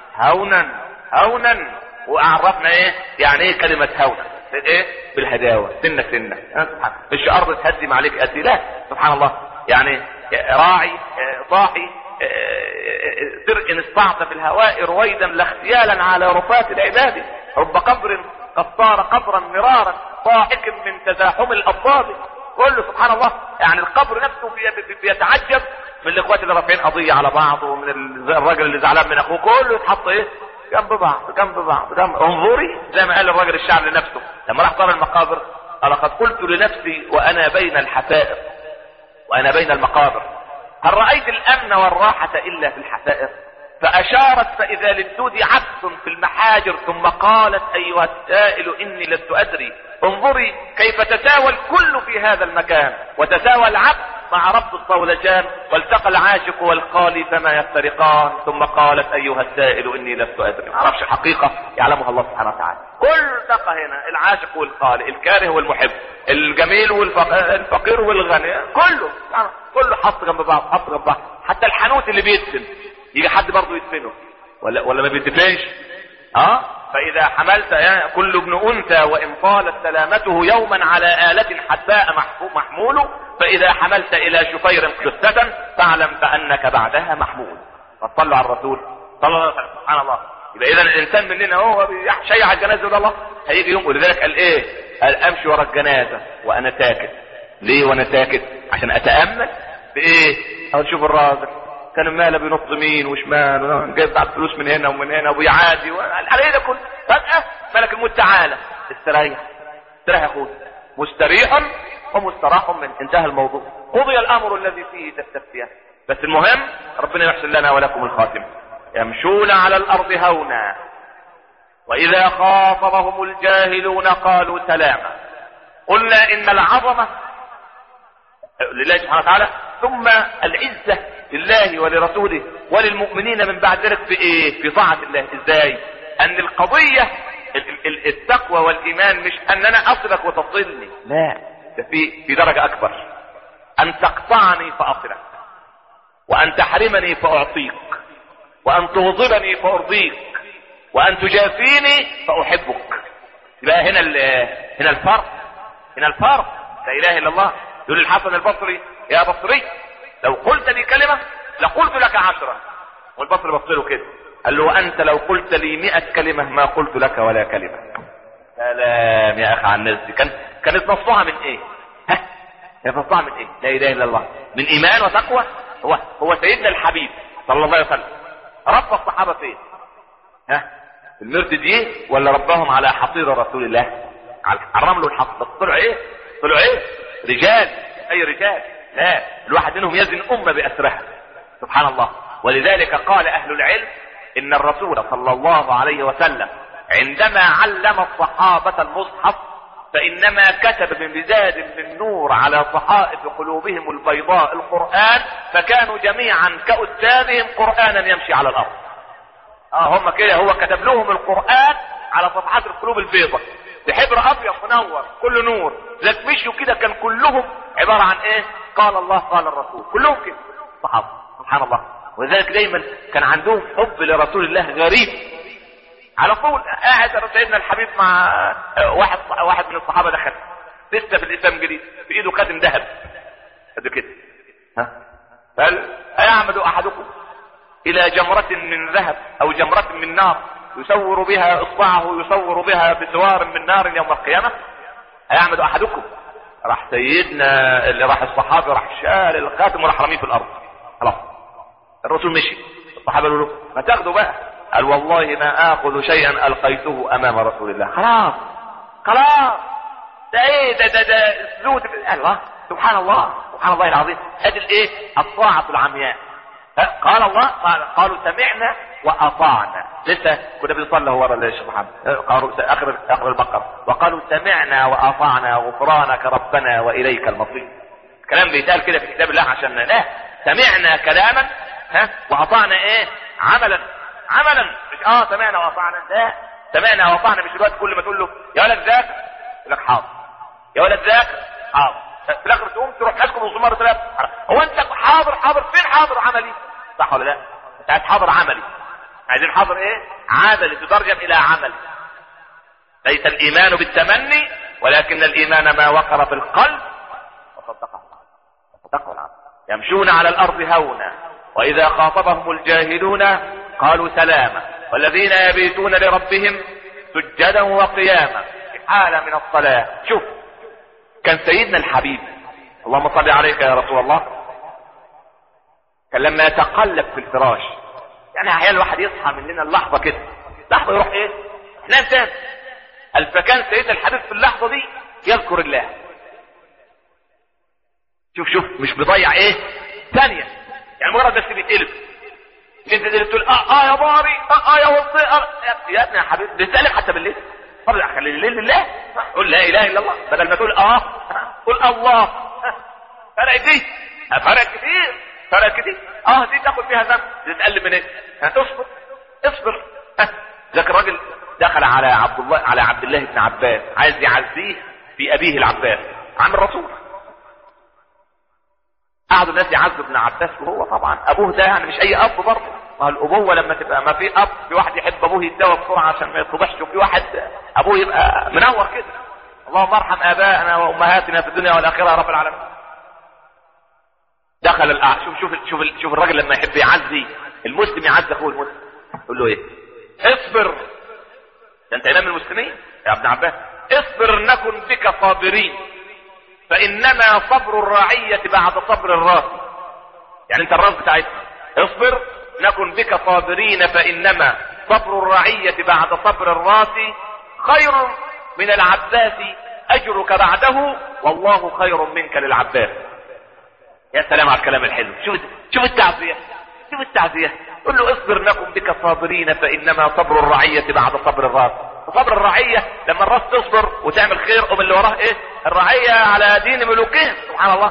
هونا. وعرفنا يعني كلمة هونا بالهداوة، سنة مش ارض تهدم عليك قد لا، سبحان الله. يعني راعي صاحي سر ان استعط في الهواء رويدا لاختيالا على رفات العباد، رب قبر قد صار قبرا مرارا ضاحك من تزاحم الأبواب. كله سبحان الله. يعني القبر نفسه بيتعجب من الاخوات اللي رافعين قضية على بعض، ومن الراجل اللي زعلان من اخوه، كله يتحط جنب بعض. انظري زي ما قال الراجل الشاعر لنفسه لما راح طار المقابر، لقد قلت لنفسي وانا بين الحفائر وانا بين المقابر، هل رأيت الامن والراحة الا في الحفائر؟ فاشارت فاذا للدود عكس في المحاجر، ثم قالت ايها السائل اني لست ادري، انظري كيف تساوى الكل في هذا المكان، وتساوى العبد مع رب الصولجان، والتقى العاشق والقالي فما يفترقان، ثم قالت ايها السائل اني لست ادري. ما عرفش الحقيقة يعلمها الله سبحانه وتعالى. كل تقى هنا العاشق والقالي، الكاره والمحب، الجميل والفقير والغني، كله حط جنب بعض. حتى الحانوت اللي بيدفن يجي حد برضه يدفنه ولا ما بيدفنش. فاذا حملت كل ابن انثى وان طالت سلامته يوما على آلة حداء محمول، فاذا حملت الى شفير جثة فاعلم فانك بعدها محمول. فصلوا على الرسول صلى الله عليه وسلم. سبحان الله. يبقى اذا الانسان مننا هو شيع الجنازة ولا الله هيجي يوم، ولذلك قال امشي ورا الجنازة وانا ساكت. ليه وانا ساكت؟ عشان اتأمل اشوف الراجل كان ماله بينط يمين وشمال، جايب بعض فلوس من هنا ومن هنا وبيعادي على ده كله. فجأة ملك الموت تعالى، استريح يا اخوي، مستريح ومستراح منه، انتهى الموضوع، قضي الامر الذي فيه تستفتيان. بس المهم ربنا يحسن لنا ولكم الخاتمة. يمشون على الارض هونا واذا خاطبهم الجاهلون قالوا سلاما. قلنا ان العظمة لله سبحانه وتعالى، ثم العزة لله ولرسوله وللمؤمنين من بعد ذلك في طاعة الله. ازاي؟ ان القضية التقوى والايمان مش ان انا اصلك وتصلني، لا، ده في درجة اكبر، ان تقطعني فاصلك، وان تحرمني فاعطيك، وان تغضبني فارضيك، وان تجافيني فاحبك. يبقى هنا الفرق. لا اله الا الله. يقول الحسن البصري يا بصري لو قلت لي كلمة لقلت لك 10. والبصري بصره كده قال له وانت لو قلت لي 100 كلمة ما قلت لك ولا كلمة. سلام يا اخي على الناس دي. كانت نصها من ايه؟ نصها من ايه؟ لا اله الا الله، من ايمان وتقوى. هو سيدنا الحبيب صلى الله عليه وسلم ربى الصحابة فين؟ في المرد دي ولا ربهم على حصير رسول الله على الرمل والحصى؟ بس طلعوا ايه؟ رجال. اي رجال؟ لا، الواحد منهم يزن امة باسرها. سبحان الله. ولذلك قال اهل العلم ان الرسول صلى الله عليه وسلم عندما علم الصحابة المصحف فانما كتب بمزاد من نور على صحائف قلوبهم البيضاء القرآن، فكانوا جميعا كأستاذهم قرآنا يمشي على الارض. هم كده، هو كتب لهم القرآن على صفحات القلوب البيضاء بحبر ابيض منور كله نور. لك مشوا كده كان كلهم عبارة عن قال الله قال الرسول، كلهم كده صحابة. سبحان الله. ولذلك دايما كان عندهم حب لرسول الله غريب. على طول قاعد سيدنا الحبيب مع واحد من الصحابة دخل لسه في الاسلام جديد، في ايده خاتم ذهب قد كده. قال ايعمد احدكم الى جمرة من ذهب او جمرة من نار يسور بها اصبعه يسور بها بسوار من نار يوم القيامة؟ ايعمد احدكم؟ راح سيدنا اللي راح الصحابي راح شال الخاتم وراح رميه في الارض. خلاص الرسول مشي، الصحابه قالوا له ما تاخده بقى. قال والله ما اخذ شيئا القيته امام رسول الله. خلاص ده ده اسلوب الله. سبحان الله سبحان الله العظيم. ادي الايه؟ الطاعة العمياء. قال الله قالوا سمعنا واطعنا. لسه كنا بنصلي هو ورا الشيخ محمد قالوا اخر البقره وقالوا سمعنا واطعنا غفرانك ربنا واليك المصير. كلام بيتقال كده في كتاب الله عشان لا سمعنا كلاما واطعنا ايه؟ عملا مش سمعنا واطعنا. لا سمعنا واطعنا مش الوقت كل ما تقول له يا ولد ذاكر يقول لك حاضر، يا ولد ذاكر حاضر، في الاخر تقوم تروح تسكب الزمار ثلاث. هو انت حاضر فين حاضر عملي؟ صح ولا لا؟ انت عايز حاضر عملي، عايزين حاضر ايه؟ عملي تترجم الى عمل. ليس الايمان بالتمني ولكن الايمان ما وقر في القلب وصدقه العمل. يمشون على الارض هونا واذا خاطبهم الجاهلون قالوا سلاما والذين يبيتون لربهم سجدا وقياما في حالة من الصلاة. شوف كان سيدنا الحبيب اللهم صل عليك يا رسول الله كان لما يتقلب في الفراش، يعني احيانا الواحد يصحى مننا اللحظة كده لحظة يروح ايه نام تاني، فكان سيدنا الحبيب في اللحظة دي يذكر الله. شوف مش بيضيع ايه ثانية، يعني مجرد بس بيتقلب انت تقول يا باري يا وصي يا ابني يا حبيبي بتسألك حتى بالليل. طب خلي الليل لله، قول لا اله الا الله بدل ما تقول قول الله. فرق دي فرق كتير دي تاخد فيها ذنب تتقلب من ايه؟ اصبر. ذاك الراجل دخل على عبد الله بن عباس عايز يعزيه في ابيه العباس عم الرسول. قعدوا الناس يعزوا ابن عباس وهو طبعا ابوه ده يعني مش اي اب برضه. الابوه لما تبقى ما في اب، في واحد يحب ابوه يتداوى بسرعه عشان ما يتفضحش، وفي واحد ابوه يبقى منور كده. اللهم ارحم ابائنا وامهاتنا في الدنيا والاخره يا رب العالمين. دخل شوف الراجل لما يحب يعزي المسلم يعزي اخوه المسلم يقول له ايه؟ اصبر. ده انت امام المسلمين يا ابن عباس. اصبر نكن بك صابرين فانما صبر الرعية بعد صبر الراس. يعني انت الراس بتاعتنا اصبر نكن بك صابرين فانما صبر الرعية بعد صبر الراس خير من العباس اجرك بعده والله خير منك للعباس. يا سلام على الكلام الحلو. شوف التعزية قل له اصبر نكن بك صابرين فانما صبر الرعية بعد صبر الراس. صبر الرعية لما الراس تصبر وتعمل خير ومن اللي وراه ايه؟ الرعية على دين ملوكهم سبحان الله.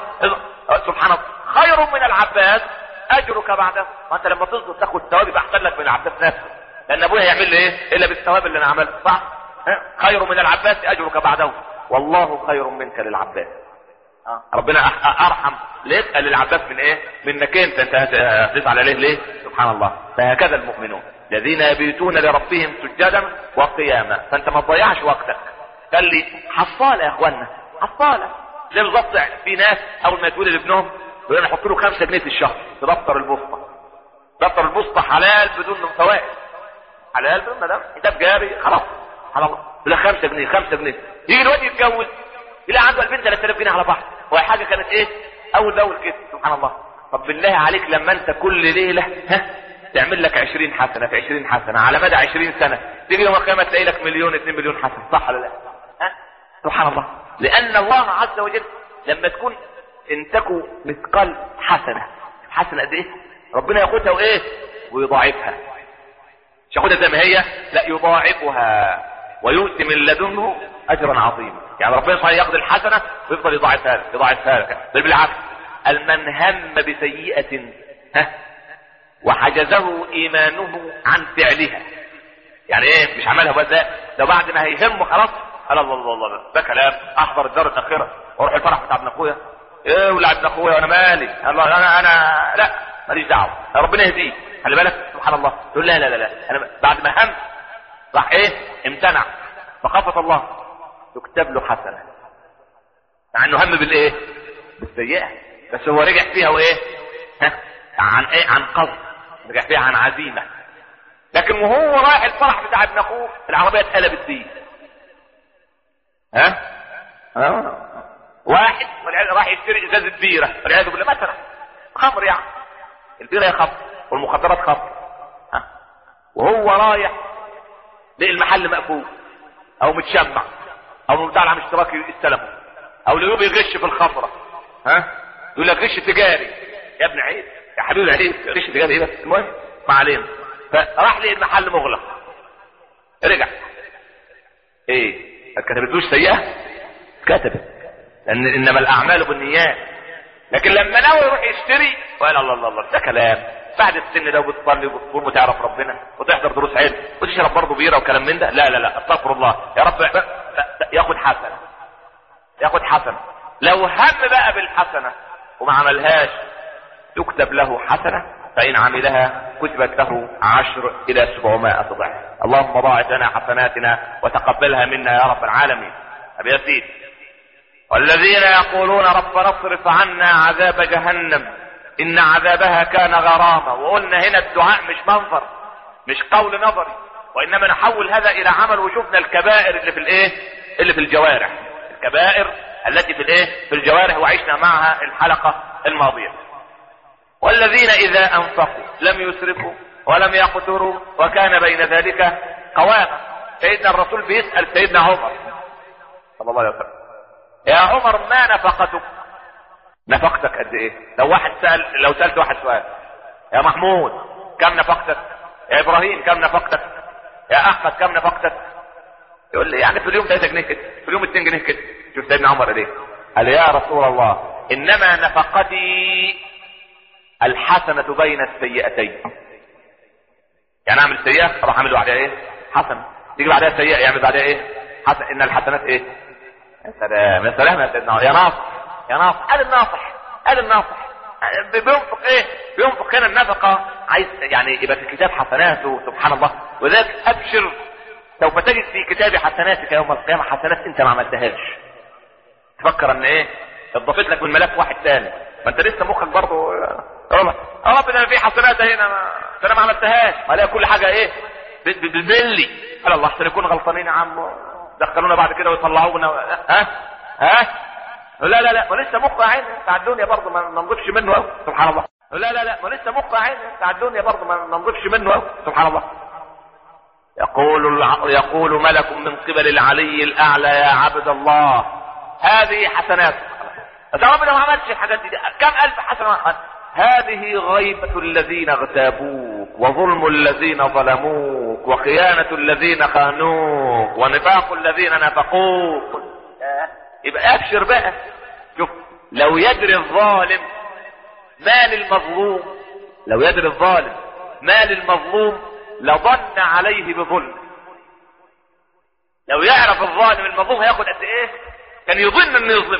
خير من العباس اجرك بعده. وانت لما تصبر تاخد ثواب يبقى احسن لك من العباس نفسه، لان ابويا هيعمل لي ايه الا بالثواب اللي انا عملته صح؟ خير من العباس اجرك بعده والله خير منك للعباس. ربنا ارحم ليك للعباس من ايه؟ منك انت هتزعل عليه ليه؟ سبحان الله. فهكذا المؤمنون الذين يبيتون لربهم سجدا وقياما. فانت ما تضيعش وقتك. قال لي حصالة يا اخوانا حصالة زي بالظبط. في ناس اول ما يتولد ابنهم يقول انا احط له 5 جنيه في الشهر في دفتر البوسطة. دفتر البوسطة حلال بدون فوائد، حلال بدون ما دام كتاب جاري خلاص بلا 5 جنيه. يجي الواد يتجوز يلاقي عنده 2000-3000 جنيه على بعض، وهي حاجه كانت ايه اول باول كده سبحان الله. طب بالله عليك لما انت كل ليله تعمل لك 20 حسنه في 20 حسنه على مدى 20 سنه، تيجي يوم القيامه تلاقي لك 1-2 مليون حسنه، صح ولا لا؟ سبحان الله. لان الله عز وجل لما تكون ان تكو مثقال حسنه قد ايه ربنا ياخدها وايه ويضاعفها. مش ياخدها زي ما هي، لا يضاعفها ويؤتي من لدنه اجرا عظيما. يعني ربنا سبحانه ياخذ الحسنه ويفضل يضاعفها لك. بل بالعكس من هم بسيئه وحجزه ايمانه عن فعلها. يعني ايه مش عملها بس ده بعد ما هيهم خلاص قال الله ده كلام احضر الدار الاخره واروح الفرح بتاع ابن اخويا ايه ولا ابن اخويا وانا مالي الله انا لا ماليش دعوه ربنا يهديه. خلي بالك سبحان الله. تقول لا انا بعد ما هم راح ايه امتنع فخافت الله تكتب له حسنه مع انه هم بالايه بالسيئه، بس هو رجع فيها وايه عن ايه عن قصد، رجع فيها عن عزيمه. لكن وهو رايح الفرح بتاع ابن اخوه العربيه اتقلبت بيه واحد راح يشتري ازازه بيره والعياذ بالله مثلا خمر، يعني البيره هي خمر والمخدرات خمر، وهو رايح لقي المحل مقفول او متشمع او بتاع العم اشتراكي يستلمه او لقوه بيغش في الخمره يقول لك غش تجاري. يا ابن عيب يا حبيبي، عيب غش تجاري ايه؟ بس المهم ما علينا. فراح لي المحل مغلق، رجع ايه؟ ما كتبتوش سيئة؟ كتبت، لان انما الاعمال بالنيات. لكن لما ناوي يروح يشتري وقال الله الله الله ده كلام، بعد السن ده وبتصلي وبتصوم وتعرف ربنا وتحضر دروس علم وتشرب برضه بيره وكلام من ده، لا لا لا استغفر الله يا رب، ياخد حسنه، ياخد حسنه. لو هم بقى بالحسنه وما عملهاش تكتب له حسنه، فان عملها كتبت له 10 إلى 700 ضعف. اللهم ضاعف لنا حسناتنا وتقبلها منا يا رب العالمين. ابي يزيد: والذين يقولون ربنا اصرف عنا عذاب جهنم ان عذابها كان غراما. وقلنا هنا الدعاء مش منظر، مش قول نظري، وانما نحول هذا الى عمل. وشفنا الكبائر اللي في الايه، اللي في الجوارح، الكبائر التي في الايه، في الجوارح، وعشنا معها الحلقة الماضية. والذين اذا انفقوا لم يسرفوا ولم يقتروا وكان بين ذلك قواما. سيدنا الرسول بيسأل سيدنا عمر صلى الله عليه وسلم: يا عمر ما نفقتك؟ نفقتك قد ايه؟ لو سألت واحد سؤال: يا محمود كم نفقتك؟ يا ابراهيم كم نفقتك؟ يا احمد كم نفقتك؟ يقول لي يعني في اليوم 3 جنيه كده، في اليوم 2 جنيه كده. شوف سيدنا عمر قال ايه؟ قال: يا رسول الله انما نفقتي الحسنة بين السيئتين. يعني اعمل سيئة اروح اعمل بعدها ايه؟ حسنة. تيجي بعدها سيئة يعمل بعدها ايه؟ حسنة. ان الحسنات ايه؟ يا سلام يا سلام يا سيدنا، يا ناصح يا ناصح. قال الناصح، قال الناصح بينفق ايه؟ بينفق هنا النفقة، عايز يعني يبقى في كتاب حسناته سبحان الله. وذلك ابشر سوف تجد في كتاب حسناتك يوم القيامة حسنات انت ما عملتهاش. تفكر ان ايه؟ اضافت لك من ملف واحد ثاني، ما انت لسه مخك برضه يا رب ده في حسنات هنا انا ما عملتهاش. ما لا كل حاجة ايه؟ بالملي. قال الله احسن يكون غلطانين يا عم، دخلونا بعد كده ويطلعونا. لا لا لا، ما لسه مخ عين بتاع الدنيا برضه ما ننضفش منه قوي سبحان الله. لا لا لا، ما لسه مخ عين بتاع الدنيا برضه ما ننضفش منه قوي سبحان الله. يقول ملك من قبل العلي الاعلى: يا عبد الله هذه حسنات. طب ربنا ما عملش الحاجات دي، كم الف حسنه؟ هذه غيبة الذين اغتابوك، وظلم الذين ظلموك، وخيانة الذين خانوك، ونفاق الذين نفقوك. يبقى ابشر بقى. شوف لو يدري الظالم ما للمظلوم، لو يدري الظالم ما للمظلوم لظن عليه بظلم. لو يعرف الظالم المظلوم هياخد قد ايه كان يظن انه يظلم.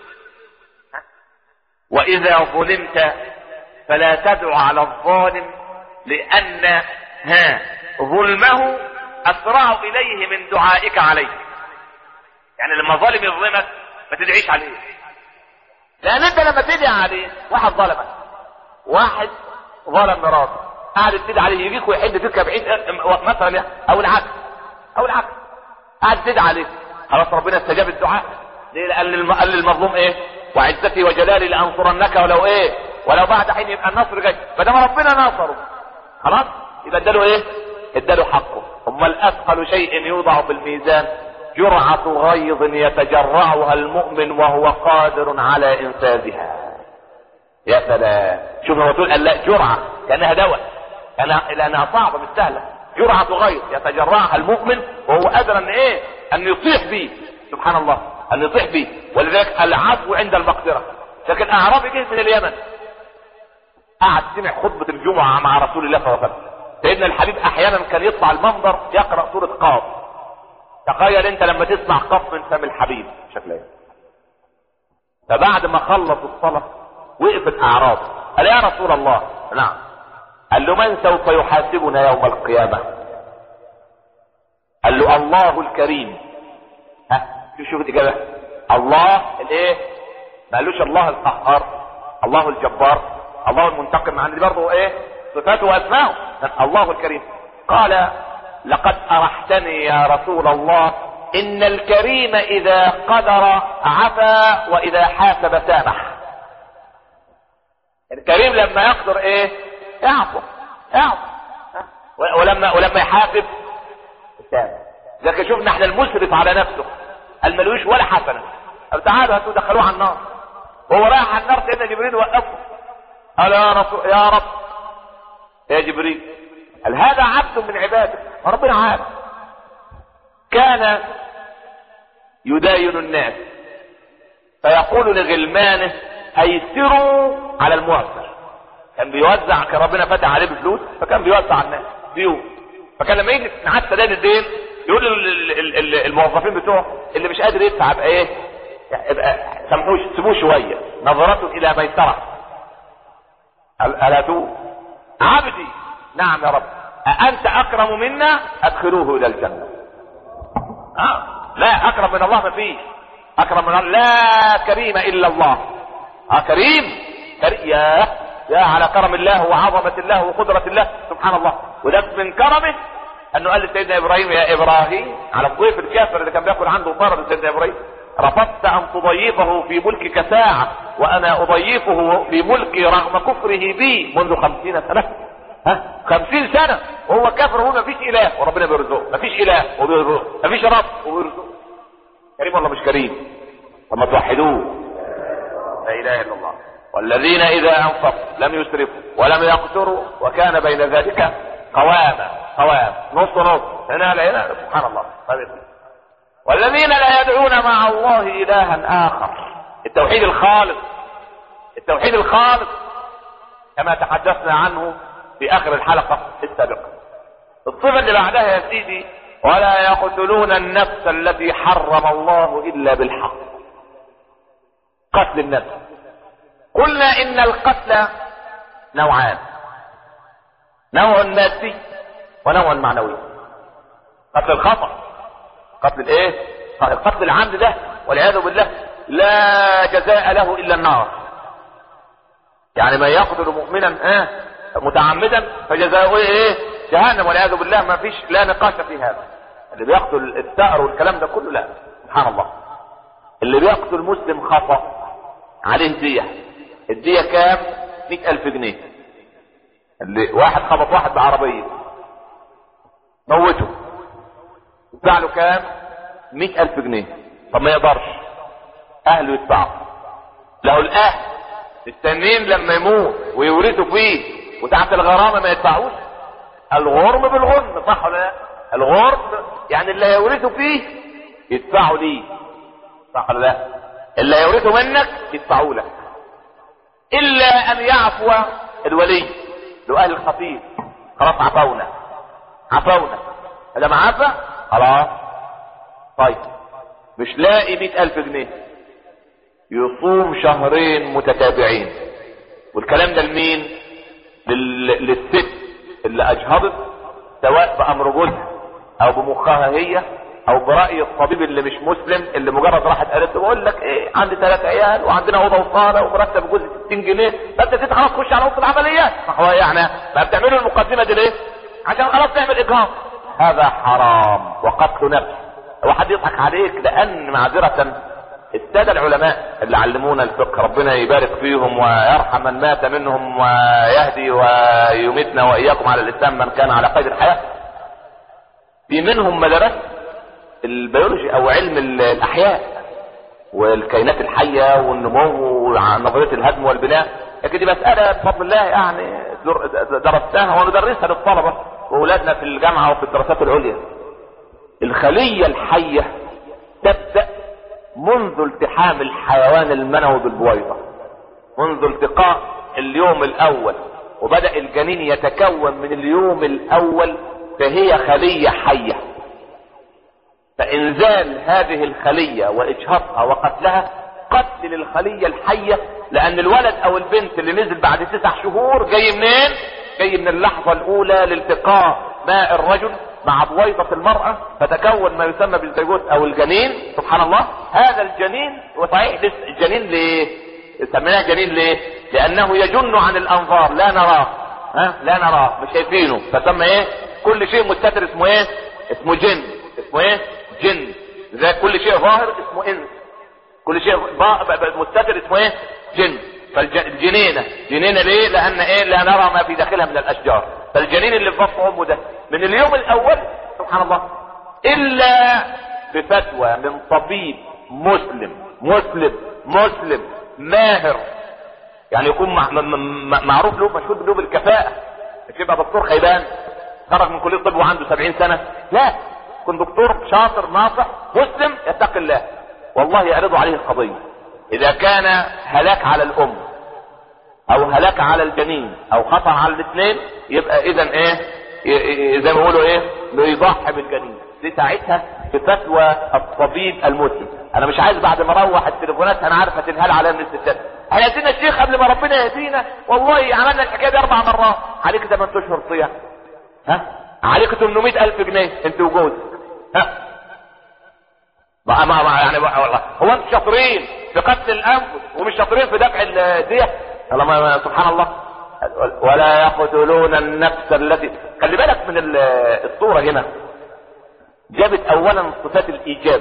واذا ظلمت فلا تدع على الظالم، لان ظلمه اسرع اليه من دعائك عليه. يعني لما الظالم يظلمك ما تدعيش عليه، لان انت لما تدعي عليه واحد ظلمك، واحد ظلم مراته، قاعد تدعي عليه يجيك ويحد فيك 40 مثلا، او العكس او العكس، قاعد تدعي عليه خلاص ربنا استجاب الدعاء. ليه؟ قال للمظلوم ايه؟ وعزتي وجلالي لانصرنك ولو ايه؟ ولو بعد حين. يبقى النصر جاي، فده ربنا ناصره خلاص يبقى اداله ايه؟ اداله حقه. امال اثقل شيء يوضع بالميزان جرعة غيظ يتجرعها المؤمن وهو قادر على انفاذها. يا سلام، شوف لما تقول لا جرعة كانها دواء، لانها صعبة مش سهلة. جرعة غيظ يتجرعها المؤمن وهو قادر ان ايه؟ ان يطيح به سبحان الله، ان يطيح به. ولذلك العفو عند المقدرة. لكن اعرابي جه من اليمن قعد سمع خطبة الجمعة مع رسول الله صلى الله عليه وسلم. سيدنا الحبيب احيانا كان يطلع المنبر يقرأ سورة قاف. تخيل انت لما تسمع قاف من فم الحبيب شكلها. فبعد ما خلص الصلاة وقف الاعراب قال: يا رسول الله. نعم. قال له: من سوف يحاسبنا يوم القيامة؟ قال له: الله الكريم. شوف الإجابة، الله الايه؟ ما قالوش الله القهار، الله الجبار، الله المنتقم، مع ان دي برضه ايه؟ صفاته واسماؤه. الله الكريم. قال: لقد أرحتني يا رسول الله، إن الكريم إذا قدر عفا وإذا حاسب سامح. الكريم لما يقدر ايه؟ يعفو. ولما يحاسب سامح. لكن شوفنا احنا المسرف على نفسه الملوش ولا حسنة، طب تعالوا هاتوا دخلوه على النار. وهو رايح على النار سيدنا جبريل وقفه، قال يا رسول يا رب يا جبريل، قال هذا عبد من عبادك وربنا عارف كان يداين الناس فيقول لغلمانه ايسروا على المعسر. كان بيوزع، كان ربنا فتح عليه بفلوس فكان بيوزع على الناس ديون، فكان لما يجي نعاد سداد الدين يقول الموظفين بتوعه اللي مش قادر يدفع يبقى ايه، يبقى سامحوش سيبوه شويه، نظرته الى ميسره. ألا عبدي نعم يا رب، أأنت أكرم منا أدخلوه إلى الجنة. لا أكرم من الله ما فيه، أكرم من الله لا كريم إلا الله. كريم يا على كرم الله وعظمة الله وقدرة الله سبحان الله. وده من كرمه أنه قال لسيدنا إبراهيم يا إبراهيم على الضيف الكافر اللي كان بياكل عنده طرد سيدنا إبراهيم، رفضت أن تضيفه في ملكك ساعة وأنا أضيفه في ملكي رغم كفره بي منذ 50 سنة. 50 سنة وهو كافر وهو مفيش إله وربنا بيرزقه، مفيش إله وبيرزقه، مفيش رب وبيرزقه. كريم ولا مش كريم؟ طب ما توحدوه، لا إله إلا الله. والذين إذا أنفقوا لم يسرفوا ولم يقتروا وكان بين ذلك قواما. نص هنا لا هنا سبحان الله. والذين لا يدعون مع الله إلها آخر. التوحيد الخالص كما تحدثنا عنه في آخر الحلقة السابقة. الصفة اللي بعدها يا سيدي ولا يقتلون النفس التي حرم الله إلا بالحق. قتل النفس، قلنا إن القتل نوعان، نوع مادي ونوع معنوي. قتل الخطأ، قتل الايه؟ القتل العمد ده والعياذ بالله لا جزاء له الا النار. يعني من يقتل مؤمنا متعمدا فجزاؤه ايه؟ جهنم والعياذ بالله. ما فيش لا نقاش في هذا. اللي بيقتل الثأر والكلام ده كله لا سبحان الله. اللي بيقتل مسلم خطأ عليه دية. الدية كام؟ 100,000 جنيه. اللي واحد خبط واحد بعربية موته يدفع له كام؟ 100,000 جنيه. طب ما يقدرش اهله يدفعوا له، الاهل مستنين لما يموت ويورثوا فيه وتحت الغرامه ما يدفعوش. الغرم بالغرم، صح ولا لا؟ الغرم يعني اللي هيورثوا فيه يدفعوا ليه، صح ولا لا؟ اللي هيورثوا منك يدفعوا لك، الا ان يعفو الولي لو اهل الخطيب خلاص عفونا هذا ما عفى خلاص. طيب مش لاقي 100,000 جنيه يصوم شهرين متتابعين. والكلام ده لمين؟ للست اللي اجهضت سواء بامر جوزها او بمخها هي او برأي الطبيب اللي مش مسلم، اللي مجرد راحت قالت له بقول لك ايه عندي 3 عيال وعندنا اوضه وصاله ومرتب جوزي 60 جنيه فانت كده خلاص خش على اوضه العمليات. هو يعني ما بتعملوا المقدمه دي ليه؟ عشان خلاص تعمل اجهاض. هذا حرام وقتل نفس. هو حد يضحك عليك؟ لان معذره الساده العلماء اللي علمونا الفقه ربنا يبارك فيهم ويرحم من مات منهم ويهدي ويميتنا واياكم على الاسلام من كان على قيد الحياه، في منهم مدرسه البيولوجي او علم الاحياء والكائنات الحيه والنمو ونظريه الهدم والبناء. لكن دي مساله بفضل الله يعني درستها وندرسها للطلبه واولادنا في الجامعه وفي الدراسات العليا. الخليه الحيه تبدا منذ التحام الحيوان المنوي بالبويضه، منذ التقاء اليوم الاول وبدا الجنين يتكون من اليوم الاول، فهي خليه حيه. فانزال هذه الخليه واجهاضها وقتلها قتل للخليه الحيه، لان الولد او البنت اللي نزل بعد 9 شهور جاي منين؟ جاي من اللحظه الاولى لالتقاء ماء الرجل مع بويضة المرأة فتكون ما يسمى بالزيجوت او الجنين. سبحان الله. هذا الجنين وصحيح الجنين ليه سميناه جنين؟ ليه؟ لانه يجن عن الانظار، لا نراه لا نراه مش شايفينه، فسمى ايه؟ كل شيء مستتر اسمه ايه؟ اسمه جن. اسمه ايه؟ جن. زي كل شيء ظاهر اسمه انس، كل شيء مستتر اسمه ايه؟ جن. فالجنينة جنينة ليه؟ لان ايه؟ لا نرى ما في داخلها من الاشجار. فالجنين اللي في بطن امه ده من اليوم الاول سبحان الله الا بفتوى من طبيب مسلم ماهر، يعني يكون معروف له، مشهود له بالكفاءة، مش يبقى دكتور خيبان خرج من كلية الطب وعنده 70 سنة، لا، يكون دكتور شاطر ناصح مسلم يتقي الله، والله يعرض عليه القضية. اذا كان هلاك على الام او هلاك على الجنين او خطر على الاثنين، يبقى اذا ايه، زي ما بيقولوا ايه، بيضحي بالجنين. دي ساعتها في فتوى الطبيب المسلم. انا مش عايز بعد ما اروح التليفونات انا عارف هتنهال عليا من الستات، احنا يدينا الشيخ قبل ما ربنا يهدينا، والله عملنا الحكايه دي 4 مرات، عليك 8 اشهر صيام، عليك 800,000 جنيه انت وجوزك، يعني والله هو انتوا شاطرين في قتل الانفس ومش شاطرين في دفع الدية؟ سبحان الله. ولا يقتلون النفس التي، خلي بالك من الصورة هنا، جابت اولا صفات الايجاب،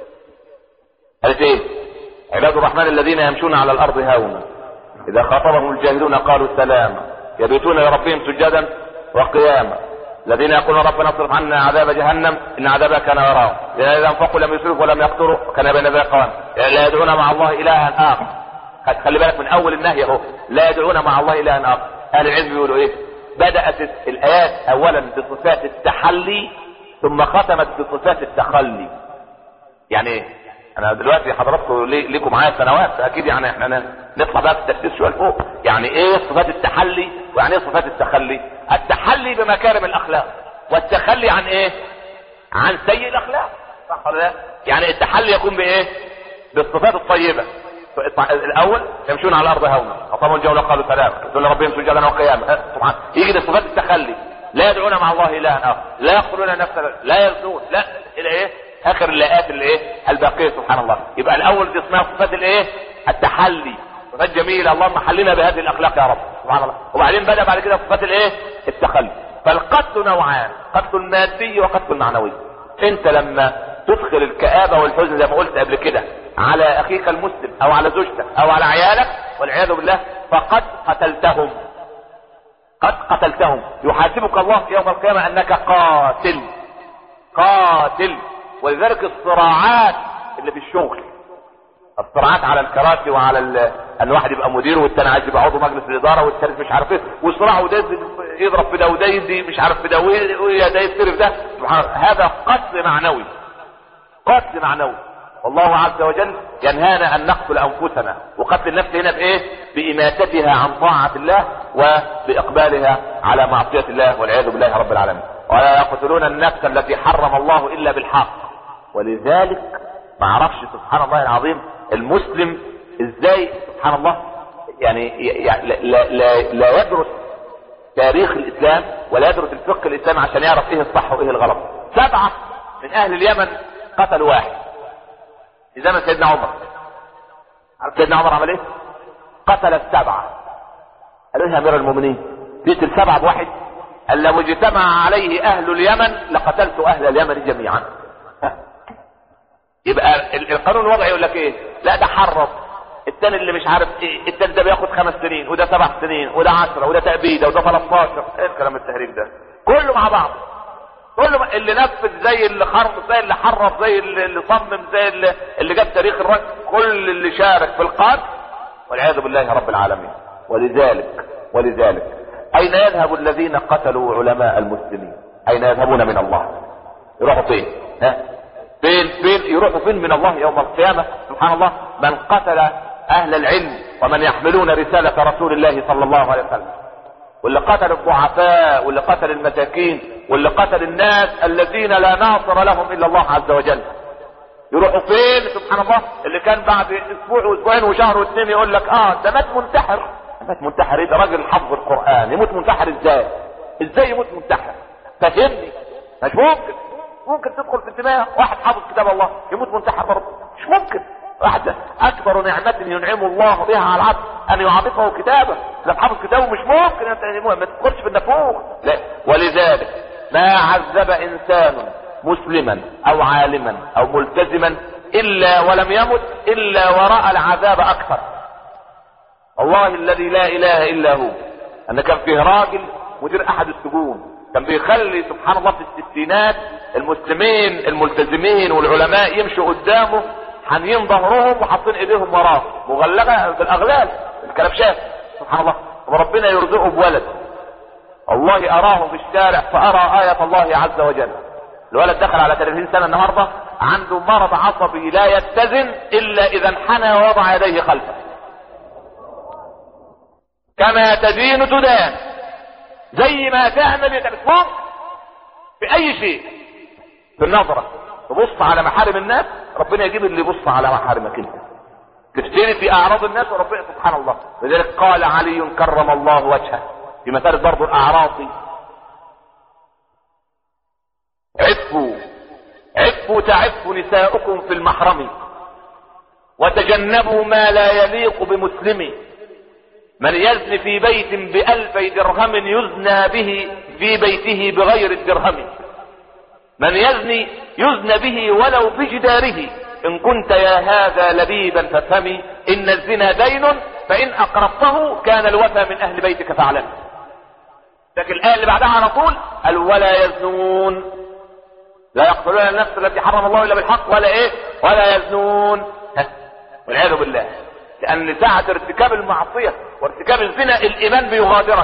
قالت ايه؟ عباد الرحمن الذين يمشون على الارض هونا اذا خاطبهم الجاهلون قالوا سلاما يبيتون لربهم سجدا وقياما الذين يقولون ربنا اصرف عنا عذاب جهنم ان عذابها كان غراما اذا انفقوا لم يسرفوا ولم يقتروا كان بين ذلك قوام لا يدعون مع الله الها اخر. خلي بالك من اول النهي اهو، لا يدعون مع الله الها اخر. اهل العلم بيقولوا ايه؟ بدات الايات اولا بصفات التحلي ثم ختمت بصفات التخلي. يعني ايه؟ انا دلوقتي حضراتكم ليكم معايا سنوات اكيد، يعني احنا نطلع بقى في التفسير شويه لفوق. يعني ايه صفات التحلي ويعني ايه صفات التخلي؟ التحلي بمكارم الاخلاق والتخلي عن ايه؟ عن سيء الاخلاق، صح ولا لا؟ يعني التحلي يكون بايه؟ بالصفات الطيبه. الاول يمشون على الارض هونا اقاموا الجوله قالوا سلام يقول لربهم سجدا وقياما، سبحان. يجي ده صفات التخلي، لا يدعون مع الله الها اخر، لا يقتلون نفسا، لا يزنون، لا الى ايه؟ اخر الايات الايه الباقيه. سبحان الله. يبقى الاول دي اسمها صفات الايه؟ التحلي، صفات جميله، اللهم حلنا بهذه الاخلاق يا رب، سبحان الله. وبعدين بدا بعد كده صفات الايه؟ التخلي. فالقتل نوعان، قتل مادي وقتل معنوي. انت لما تدخل الكآبة والحزن زي ما قلت قبل كده على اخيك المسلم او على زوجتك او على عيالك والعياذ بالله، فقد قتلتهم، قد قتلتهم. يحاسبك الله يوم القيامة انك قاتل، قاتل. ولذلك الصراعات اللي في الشغل، الصراعات على الكراسي وعلى ان واحد يبقى مدير والتاني عايز يبقى عضو مجلس الاداره والثالث مش عارف ايه، والصراع وده يضرب في ده وده يدي مش عارف في ده وده يستلف ده، سبحان الله. هذا قتل معنوي، قتل معنوي. والله عز وجل ينهانا ان نقتل انفسنا، وقتل النفس هنا بايه؟ باماتتها عن طاعه الله وباقبالها على معصيه الله والعياذ بالله رب العالمين. ولا يقتلون النفس التي حرم الله الا بالحق. ولذلك ما عرفش سبحان الله العظيم المسلم ازاي سبحان الله يعني لا يدرس تاريخ الاسلام ولا يدرس الفقه الاسلامي عشان يعرف ايه الصح وايه الغلط. 7 من اهل اليمن قتلوا واحد في زمن سيدنا عمر. عارف سيدنا عمر عمل ايه؟ قتل 7. قالوا يا امير المؤمنين تقتل 7 بواحد؟ قال لو اجتمع عليه اهل اليمن لقتلت اهل اليمن جميعا. يبقى القانون الوضعي يقول لك ايه؟ لا ده حرص، الثاني اللي مش عارف ايه، الثاني ده بياخد 5 سنين وده 7 سنين وده 10 وده تأبيده وده 13. ايه الكلام التهريج ده؟ كله مع بعض، كله اللي نفذ زي اللي خرص زي اللي حرص زي اللي صمم زي اللي جاب تاريخ الرجل، كل اللي شارك في القتل والعياذ بالله رب العالمين. ولذلك اين يذهب الذين قتلوا علماء المسلمين؟ اين يذهبون من الله؟ يروحوا فين؟ فين يروحوا فين من الله يوم القيامة؟ سبحان الله. من قتل اهل العلم ومن يحملون رسالة رسول الله صلى الله عليه وسلم، واللي قتل الضعفاء واللي قتل المساكين واللي قتل الناس الذين لا ناصر لهم الا الله عز وجل، يروحوا فين؟ سبحان الله. اللي كان بعد اسبوع واسبوعين وشهر واثنين يقول لك ده مات منتحر. مات منتحر ايه؟ ده راجل حفظ القرآن، يموت منتحر ازاي يموت منتحر؟ فهمني. مش ممكن تدخل في الدماغ واحد حافظ كتاب الله يموت منتحر برضه، مش ممكن. واحد اكبر نعمة ينعم الله بها على العبد ان يعاطفه كتابه، لو حافظ كتابه مش ممكن ما تدخلش في النافوخ. لا. ولذلك ما عذب انسان مسلما او عالما او ملتزما الا ولم يمت الا وراء العذاب اكثر. والله الذي لا اله الا هو ان كان فيه راجل مدير احد السجون كان بيخلي سبحان الله في الستينات المسلمين الملتزمين والعلماء يمشوا قدامه حانيين ظهرهم وحاطين ايديهم وراه مغلقه بالاغلال الكلبشات. سبحان الله. وربنا يرزقه بولد. والله اراه في الشارع فارى آية الله عز وجل. الولد دخل على 30 سنة النهاردة، عنده مرض عصبي لا يتزن الا اذا انحنى ووضع يديه خلفه. كما تدين تدان، زي ما تعمل يتبسمون في اي شيء. في النظرة تبص على محارم الناس، ربنا يجيب اللي يبص على محارمك انت. تفتري في اعراض الناس وربنا سبحان الله. لذلك قال علي كرم الله وجهه في مسألة ضرب الاعراض: عفوا تعف نساؤكم في المحرم، وتجنبوا ما لا يليق بمسلم. من يزن في بيت ب1000 درهم يزنى به في بيته بغير الدرهم. من يزن به ولو بجداره. ان كنت يا هذا لبيبا فافهمي ان الزنا دين، فان اقرضته كان الوفى من اهل بيتك فاعلم. لكن الآية اللي بعدها على طول قال: ولا يزنون، لا يقتلون النفس التي حرم الله الا بالحق ولا يزنون. والعياذ بالله. لان ساعة ارتكاب المعصية وارتكاب الزنا الايمان بيغادرك،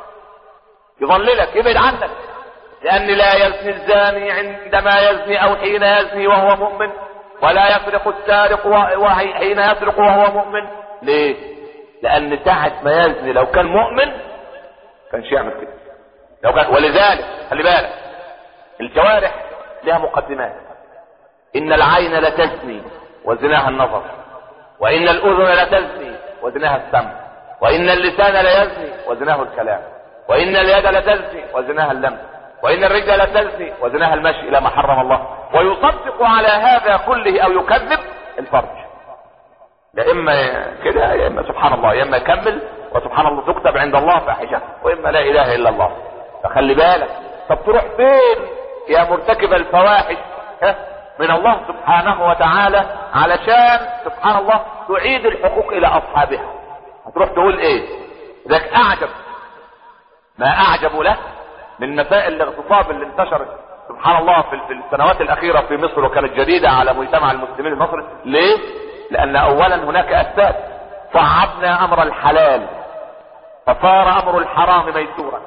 يضللك، يبعد عنك. لان لا يزني الزاني عندما يزني او حين يزني وهو مؤمن، ولا يسرق السارق حين يسرق وهو مؤمن. ليه؟ لان ساعة ما يزني لو كان مؤمن كانش يعمل كده. لو كان، ولذلك خلي بالك الجوارح لها مقدمات. ان العين لتزني وزناها النظر، وان الاذن لتزني وزناها السمع، وان اللسان ليزني وزناه الكلام، وان اليد لتزني وزناها اللمس، وان الرجل لتزني وزناها المشي الى ما حرم الله. ويصدق على هذا كله او يكذب الفرج. يا اما كده يا اما سبحان الله، يا اما يكمل وسبحان الله تكتب عند الله فاحشة، واما لا اله الا الله. فخلي بالك. طب تروح فين يا مرتكب الفواحش من الله سبحانه وتعالى علشان سبحان الله تعيد الحقوق الى اصحابها؟ هتروح تقول ايه؟ ذاك اعجب ما اعجب له من مسائل الاغتصاب اللي انتشرت سبحان الله في السنوات الاخيرة في مصر، وكانت جديدة على مجتمع المسلمين المصري. ليه؟ لان اولا هناك اسباب. صعبنا امر الحلال فصار امر الحرام ميسورا.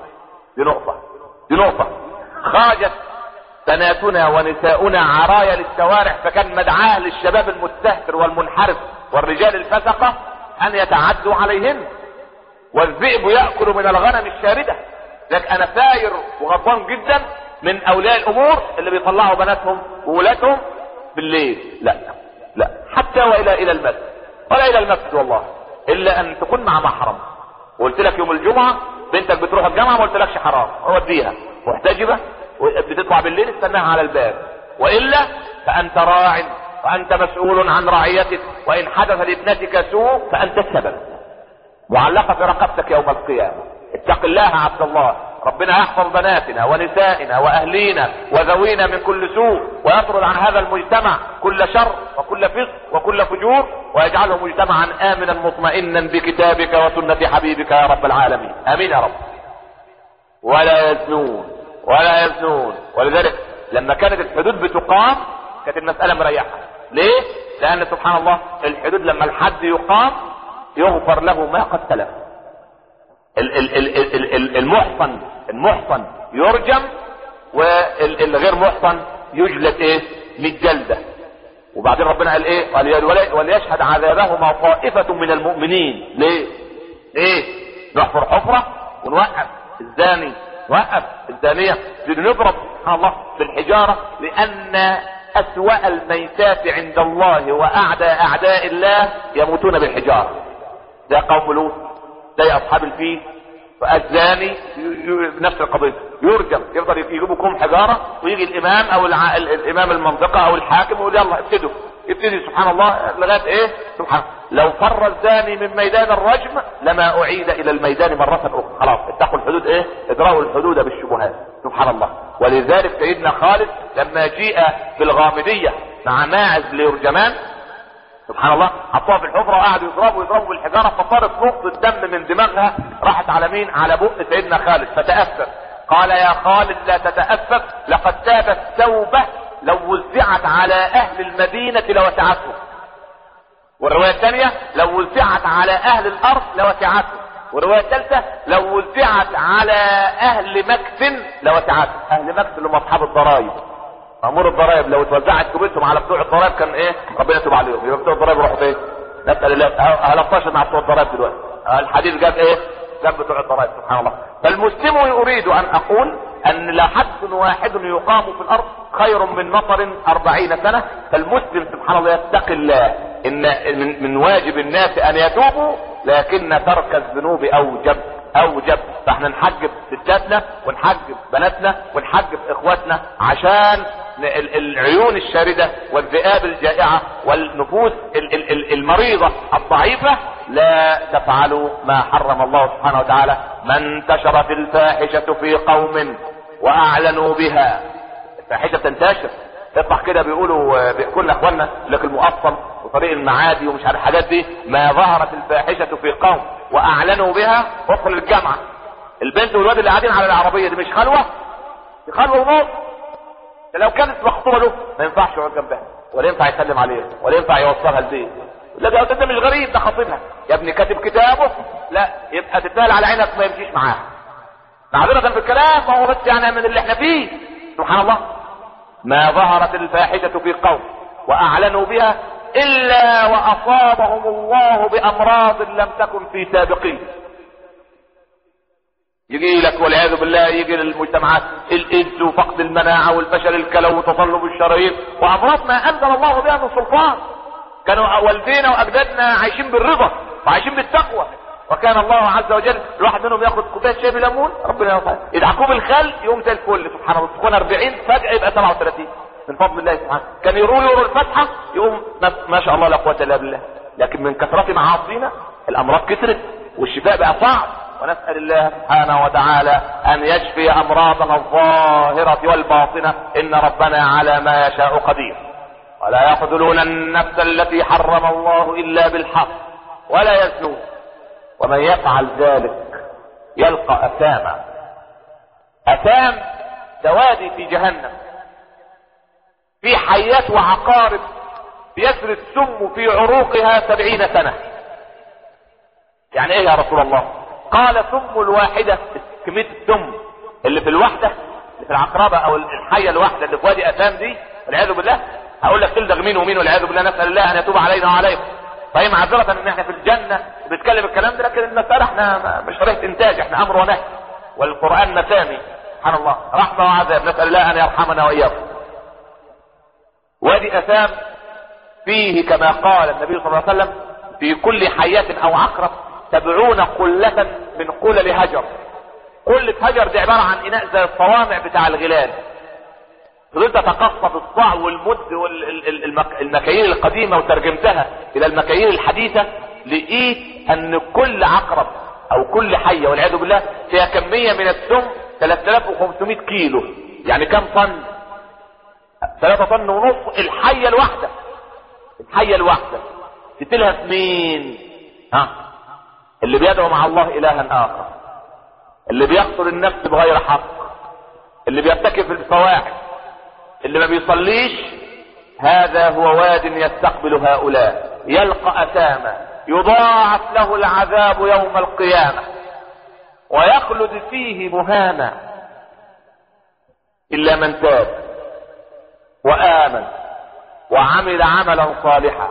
دي نقطة. خرجت بناتنا ونساؤنا عرايا للشوارع، فكان مدعاه للشباب المستهتر والمنحرف والرجال الفسقة ان يتعدوا عليهن. والذئب يأكل من الغنم الشاردة. لكن انا ساير وغضبان جدا من اولياء الامور اللي بيطلعوا بناتهم وولادهم بالليل. لا حتى والى المسجد، ولا الى المسجد والله الا ان تكون مع محرم. وقلت لك يوم الجمعة بنتك بتروح الجامعة ما قلتلكش حرام، اوديها محتجبة بتطلع بالليل استناها على الباب، والا فانت راع وانت مسؤول عن رعيتك، وان حدث لابنتك سوء فانت السبب، معلقة في رقبتك يوم القيامة. اتق الله عبد الله. ربنا يحفظ بناتنا ونسائنا واهلينا وذوينا من كل سوء، ويطرد عن هذا المجتمع كل شر وكل فسق وكل فجور، ويجعله مجتمعا امنا مطمئنا بكتابك وسنة حبيبك يا رب العالمين. امين يا رب. ولا يزنون. ولذلك لما كانت الحدود بتقام كانت المسألة مريحة. ليه؟ لان سبحان الله الحدود لما الحد يقام يغفر له ما قد سلف. المحصن يرجم، والغير محصن يجلد 100 جلدة. وبعدين ربنا قال قال وليشهد عذابهما طائفة من المؤمنين. ليه؟ نحفر حفرة ونوقف الزاني، نوقف الزانية، نضرب سبحان الله بالحجارة، لأن أسوأ الميتات عند الله وأعداء الله يموتون بالحجارة. ده قوم لوط، ده أصحاب الفيل. فالزاني نفس القضية يرجم، يفضل يجيبوا كوم حجارة، ويجي الإمام أو الإمام المنطقة أو الحاكم ويقول يلا ابتدي سبحان الله لغاية سبحان الله. لو فر الزاني من ميدان الرجم لما أعيد إلى الميدان مرة أخرى. خلاص اتقوا الحدود ادرأوا الحدود بالشبهات سبحان الله. ولذلك سيدنا خالد لما جيء في الغامدية مع ماعز ليرجمان سبحان الله حطوها في الحفرة وقعدوا يضربوا بالحجارة، فصارت نقطة دم من دماغها راحت على مين؟ على بق سيدنا خالد، فتأسف. قال يا خالد لا تتأسف، لقد تابت توبة لو وزعت على اهل المدينة لوسعتهم. والرواية الثانية لو وزعت على اهل الارض لوسعتهم. والرواية الثالثة لو وزعت على اهل مكس لوسعتهم. اهل مكس اللي هم اصحاب الضرائب، مأمور الضرائب، لو اتوزعت كبتهم على بتوع الضرائب كان ايه؟ ربنا يتوب عليهم. يبقى بتوع الضرائب يروحوا فين؟ نسأل الله. هلطشت مع بتوع الضرائب دلوقتي. الحديث جاب ايه؟ جاب بتوع الضرائب. سبحان الله. فالمسلم يريد ان اقول ان لا حد واحد يقام في الارض خير من مطر 40 سنة. فالمسلم سبحان الله يتقي الله. ان من واجب الناس ان يتوبوا، لكن ترك الذنوب اوجب. فاحنا نحجب ستاتنا ونحجب بناتنا ونحجب اخواتنا، عشان العيون الشاردة والذئاب الجائعة والنفوس المريضة الضعيفة لا تفعلوا ما حرم الله سبحانه وتعالى. ما انتشرت الفاحشة في قوم واعلنوا بها. الفاحشة تنتشر، تطلع كده بيقولوا كل اخواننا لك المؤصل وطريق المعادي ومش عارف الحاجات دي. ما ظهرت الفاحشة في قوم واعلنوا بها. وصل الجامعة البنت والواد اللي قاعدين على العربية دي مش خلوة؟ دي خلوة ونص. لو كانت مخطوبة له ما ينفعش يقعد جنبها، ولا ينفع يسلم عليها، ولا ينفع يوصلها البيت. لا ده مش غريب، ده خطيبها يا ابني كاتب كتابه. لا يبقى تتنال على عينك ما يمشيش معاها. معذرة في الكلام، ما هو بس يعني من اللي احنا فيه. سبحان الله. ما ظهرت الفاحشة في قوم واعلنوا بها الا واصابهم الله بامراض لم تكن في سابقين. يجي لك والعياذ بالله، يجي للمجتمعات الايدز وفقد المناعة والفشل الكلوي وتصلب الشرايين وامراض ما انزل الله بها من سلطان. كانوا والدينا واجدادنا عايشين بالرضا وعايشين بالتقوى، وكان الله عز وجل الواحد منهم ياخد كوبايه شاي بليمون ربنا يوفقه، يدعكوه بالخل يقوم زي الفل. سبحان الله. تكون 40 فجاه يبقى 37 من فضل الله سبحانه. كان يروا الفتحه يقوم ما شاء الله لا قوه الا بالله. لكن من كثره معاصينا الامراض كثرت والشفاء بقى صعب. ونسأل الله سبحانه وتعالى ان يشفي امراضنا الظاهرة والباطنة، ان ربنا على ما يشاء قدير. ولا يقتلون النفس التي حرم الله الا بالحق ولا يزنون، ومن يفعل ذلك يلقى اثاما. اثام دوادي في جهنم، في حيات وعقارب بيسري السم في عروقها 70 سنة. يعني ايه يا رسول الله؟ قال سم الواحدة، كمية السم اللي في الوحدة اللي في العقربة او الحية الواحدة اللي في وادي اثام دي والعياذ بالله، هقول لك تلدغ مين ومين والعياذ بالله، نسأل الله ان يتوب علينا وعليكم. فهي معذرة ان احنا في الجنة بنتكلم الكلام ده، لكن المسألة احنا مش طريقة انتاج، احنا امر ونهي، والقرآن مسامي. سبحان الله، رحمة وعذاب، نسأل الله ان يرحمنا واياكم. وادي اثام فيه كما قال النبي صلى الله عليه وسلم في كل حية او عقرب 70 قلة من قلل هجر. قلة هجر دي عبارة عن اناء زي الصوامع بتاع الغلال. فضلت اتقصى الصاع والمد والمكاييل القديمة وترجمتها الى المكاييل الحديثة، لقيت ان كل عقرب او كل حية والعياذ بالله فيها كمية من السم 3500 كيلو. يعني كم طن؟ 3 طن ونص الحية الواحدة. الحية الواحدة تتلها في مين؟ اللي بيدعو مع الله الها اخر، اللي بيقتل النفس بغير حق، اللي بيرتكب الفواحش، اللي ما بيصليش. هذا هو واد يستقبل هؤلاء، يلقى اثاما يضاعف له العذاب يوم القيامة ويخلد فيه مهانا، الا من تاب وامن وعمل عملا صالحا.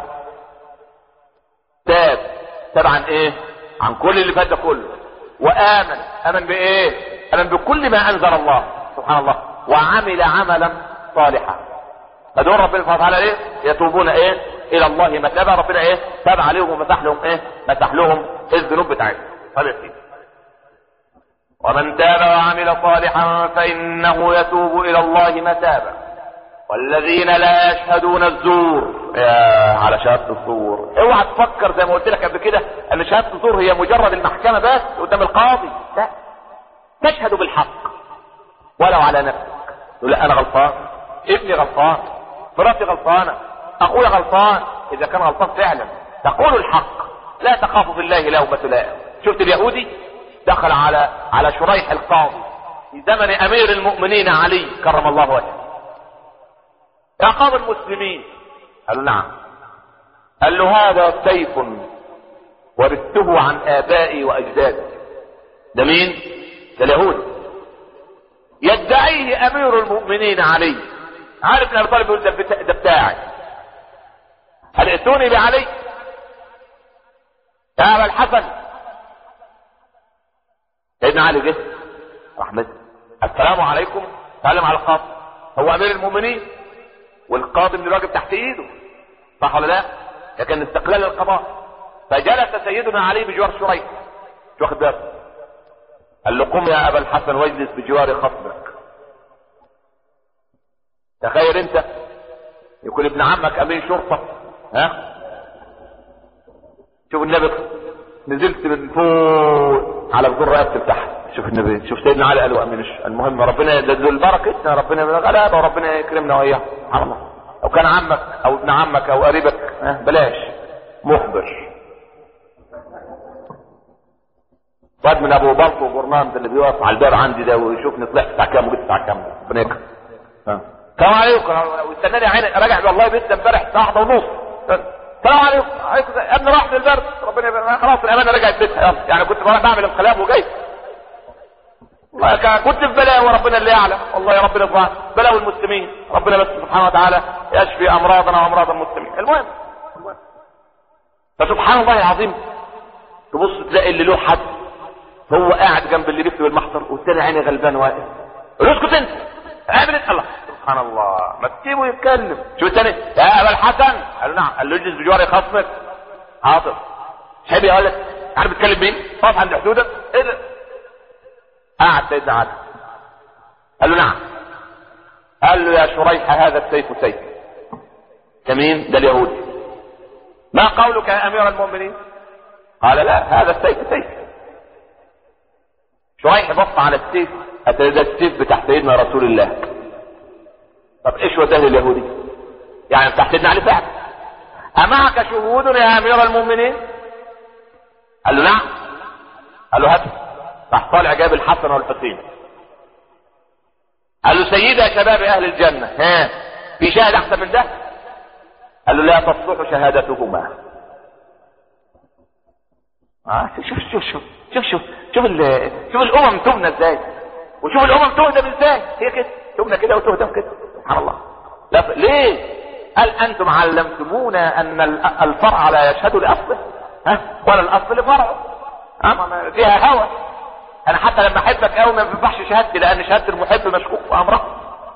تاب عن ايه؟ عن كل اللي فات ده كله. وامن، امن بايه؟ امن بكل ما انزل الله سبحان الله، وعمل عملا صالحا. فدول ربنا سبحانه وتعالى ايه؟ يتوبون ايه؟ الى الله متابا. ربنا ايه؟ تاب عليهم ومسح لهم ايه؟ مسح لهم الذنوب بتاعتهم. ومن تاب وعمل صالحا فانه يتوب الى الله متابا. والذين لا يشهدون الزور. يا على شهادة الزور، اوعى تفكر زي ما قلت لك قبل كده ان شهادة الزور هي مجرد المحكمة بس قدام القاضي. لا، تشهد بالحق ولو على نفسك. تقول لا انا غلطان، ابني غلطان، مراتي غلطانة، اخويا غلطان. اذا كان غلطان فعلا تقول الحق، لا تخاف في الله لومة لائم. شفت اليهودي دخل على شريح القاضي في زمن امير المؤمنين علي كرم الله وجهه، يا قوم المسلمين. قالوا نعم. قال له هذا سيف ورثته عن ابائي واجدادي. ده مين؟ ده اليهود. يدعيه امير المؤمنين علي. عارف ان ابي طالب يقول ده بتاعي. هل ائتوني بعلي يا ابا الحسن؟ سيدنا علي جه رحمة السلام عليكم، سلم على القاضي. هو امير المؤمنين والقاضي من الواجب تحت ايده، صح ولا لا؟ لكن استقلال القضاء. فجلس سيدنا علي بجوار شريح، مش واخد باله. قال له قم يا ابا الحسن واجلس بجوار خصمك. تخيل انت يكون ابن عمك امين شرطه، ها؟ شوف النبي نزلت من فوق على الجره رقبتي تحت. شوف النبي، شوف سيدنا علي قال له امين. المهم ربنا يدل بركتنا، ربنا من الغلابه وربنا يكرمنا واياه. سبحان الله. لو كان عمك او ابن عمك او قريبك بلاش مخبر. واد من ابو بلط وبرنامج اللي بيقف على الباب عندي ده ويشوفني طلعت الساعه كام وجيت الساعه كام، ربنا يكرم. السلام عليكم. واستناني عيني راجع والله بيت امبارح الساعه 1:30. السلام عليكم. عليكم يا ابني راح للبرد، ربنا يبقى خلاص الامانه رجعت بيتها. يعني كنت بعمل انقلاب وجاي، كنت في بلاء وربنا اللي يعلم. والله يا ربنا سبحانه بلاء المسلمين، ربنا بس سبحانه وتعالى يشفي امراضنا وامراض المسلمين. المهم فسبحان الله العظيم تبص تلاقي اللي له حد هو قاعد جنب اللي بيكتب المحضر والتاني عيني غلبان واقف. اسكت انت، اعمل انت. الله سبحان الله، ما تسيبه يتكلم. شو التاني يا ابا الحسن؟ قال له نعم. قال له اجلس بجواري خصمك. حاضر. شايف يا ولد عارف بتكلم مين؟ واقف عند حدودك. ايه ده؟ قعد سيدنا علي. قال له نعم. قال له يا شريح هذا السيف سيف. كمين؟ ده اليهودي. ما قولك يا امير المؤمنين؟ قال لا هذا السيف سيف. شريح بص على السيف، ده السيف بتاع سيدنا رسول الله. طب ايش وده اليهودي؟ يعني بتاع سيدنا علي فعلا. امعك شهود يا امير المؤمنين؟ قال له نعم. قال له هات. راح طالع جاب الحسن والحسين. قال له سيدي يا شباب اهل الجنه، ها في شاهد احسن من ده؟ قال له لا تصلح شهادتهما. شوف الامم تبنى ازاي، وشوف الامم تهدم ازاي. هي كده تبنى كده وتهدم كده. سبحان الله. لا ليه؟ قال انتم علمتمونا ان الفرع لا يشهد لاصله، ولا الاصل لفرعه. فيها هوى. انا حتى لما احبك قوي ما بينفعش شهادتي، لان شهاده المحب مشكوك في امره.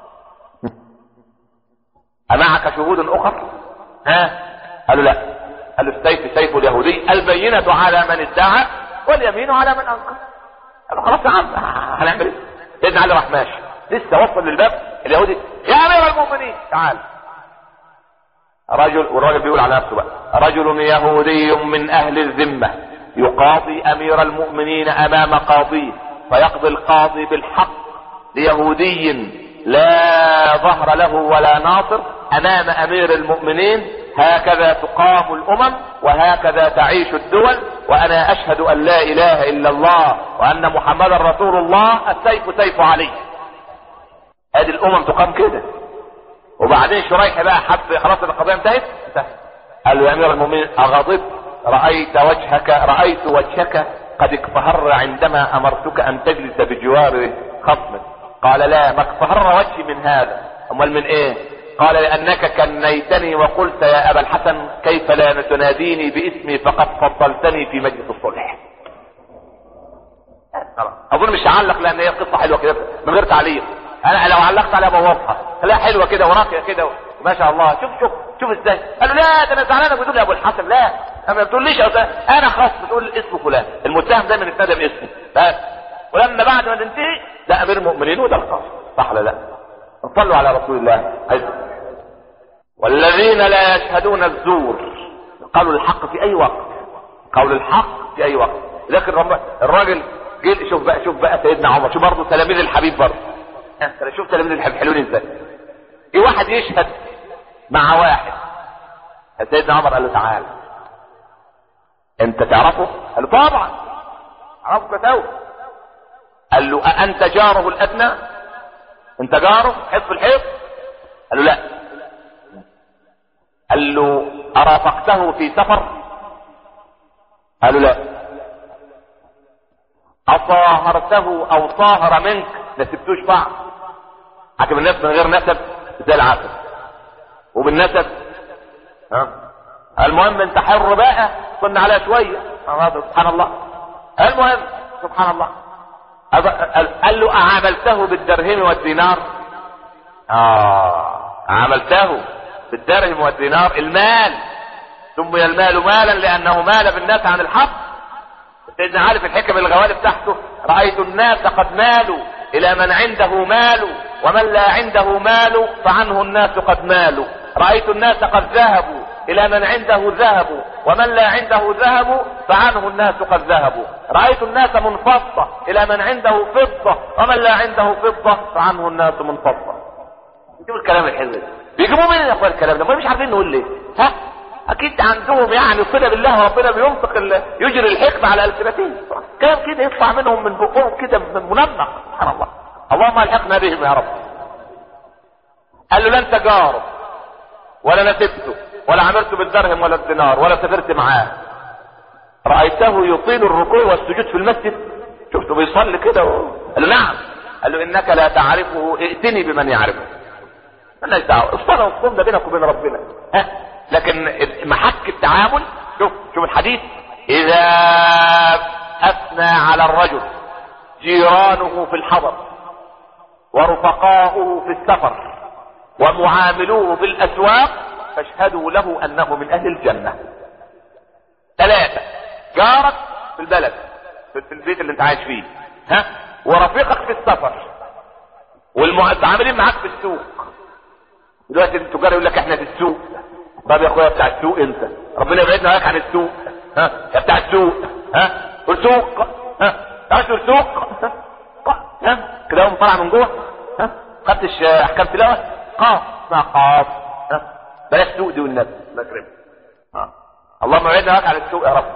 امعك شهود اخر؟ قالوا لا. قال السيف سيف اليهودي، البينة على من ادعى واليمين على من انكر. قالوا خلاص يا عم هنعمل ايه؟ سيدنا علي راح ماشي، لسه وصل للباب اليهودي يا امير المؤمنين تعال. رجل، والراجل بيقول على نفسه بقى، رجل يهودي من اهل الذمة يقاضي امير المؤمنين امام قاضيه، فيقضي القاضي بالحق ليهودي لا ظهر له ولا ناصر امام امير المؤمنين. هكذا تقام الامم وهكذا تعيش الدول، وانا اشهد ان لا اله الا الله وان محمدا رسول الله. السيف سيف علي. هذه الامم تقام كده. وبعدين شريح بقى حب خلاص القضيه انتهت. قال له يا امير المؤمنين اغضبت؟ رأيت وجهك قد اكفهر عندما امرتك ان تجلس بجوار خصمك. قال لا، ما اكفهر وجهي من هذا. امال من ايه؟ قال لانك كنيتني وقلت يا ابا الحسن كيف لا تناديني باسمي فقد فضلتني في مجلس الصلح. اظن مش هعلق لان هي قصه حلوه كده من غير تعليق. انا لو علقت عليها بوظفها خليها حلوه كده وراقيه كده ما شاء الله. شوف ازاي. قال له لا ده انا زعلانك بتقول يا ابو الحسن. لا ما بتقوليش انا خاص بتقول اسم فلان. المتهم دايما يتندى باسمه بس. ولما بعد ما تنتهي ده امير المؤمنين وده القاضي، صح ولا لا؟ صلوا على رسول الله. والذين لا يشهدون الزور قالوا الحق في اي وقت. قول الحق في اي وقت. لكن الراجل جيل. شوف بقى سيدنا عمر. شوف برضه تلاميذ الحبيب برضه. شوف تلاميذ الحبيب حلوين ازاي. في واحد يشهد مع واحد. سيدنا عمر قال له تعال انت تعرفه؟ قال له طبعا عرفك توي. قال له أأنت جاره الأدنى؟ أنت جاره حفظ الحفظ؟ قال له لا. قال له ارافقته في سفر؟ قالوا لا. اصاهرته او صاهر منك؟ ما سبتوش بعض؟ حكم الناس من غير نسب زي العسل، وبالنسب المهم انت حر بقى، كنا عليها شويه. سبحان الله. المهم سبحان الله، قال له اعاملته بالدرهم والدينار؟ عملته بالدرهم والدينار. المال سمي المال مالا لانه مال بالناس عن الحق. سيدنا عارف الحكم الغوالب تحته: رأيت الناس قد مالوا الى من عنده مال، ومن لا عنده مال فعنه الناس قد مالوا. رأيت الناس قد ذهبوا الى من عنده ذهب، ومن لا عنده ذهب فعنه الناس قد ذهبوا. رأيت الناس منفضة الى من عنده فضة، ومن لا عنده فضة فعنه الناس منفضة. شوف الكلام الحلو بيجيبوا منين يا اخوان الكلام ده؟ ما مش عارفين نقول ليه. اكيد عندهم يعني صله بالله، ربنا بينطق يجري الحكمه على السنتين، كلام كده يطلع منهم من بقهم كده منمق. سبحان الله. اللهم الحقنا بهم يا رب. قال له: لا انت جاره ولا نسبته ولا عملته بالدرهم ولا الدينار ولا سافرت معاه. رايته يطيل الركوع والسجود في المسجد؟ شفته بيصلي كده قال له: نعم. قال له: انك لا تعرفه، ائتني بمن يعرفه. مالناش دعوه، الصلاه والصوم ده بينك وبين ربنا. لكن محك التعامل، شوف الحديث: اذا اثنى على الرجل جيرانه في الحضر ورفقاؤه في السفر ومعاملوه في الاسواق فاشهدوا له انه من اهل الجنة. 3: جارك في البلد، في البيت اللي انت عايش فيه، ورفيقك في السفر، والمتعاملين معاك في السوق. دلوقتي التجار يقول لك احنا في السوق. طب يا اخويا بتاع السوق انت، ربنا يبعدنا عليك عن السوق. يا بتاع السوق، قول سوق، تعرفش تقول سوق؟ كده هو طالع من جوه. خدتش احكام تلاوه؟ قاف اسمها قاف. بلاش سوق دي والنبي الله يكرمك. اللهم ابعدنا عليك عن السوق يا رب.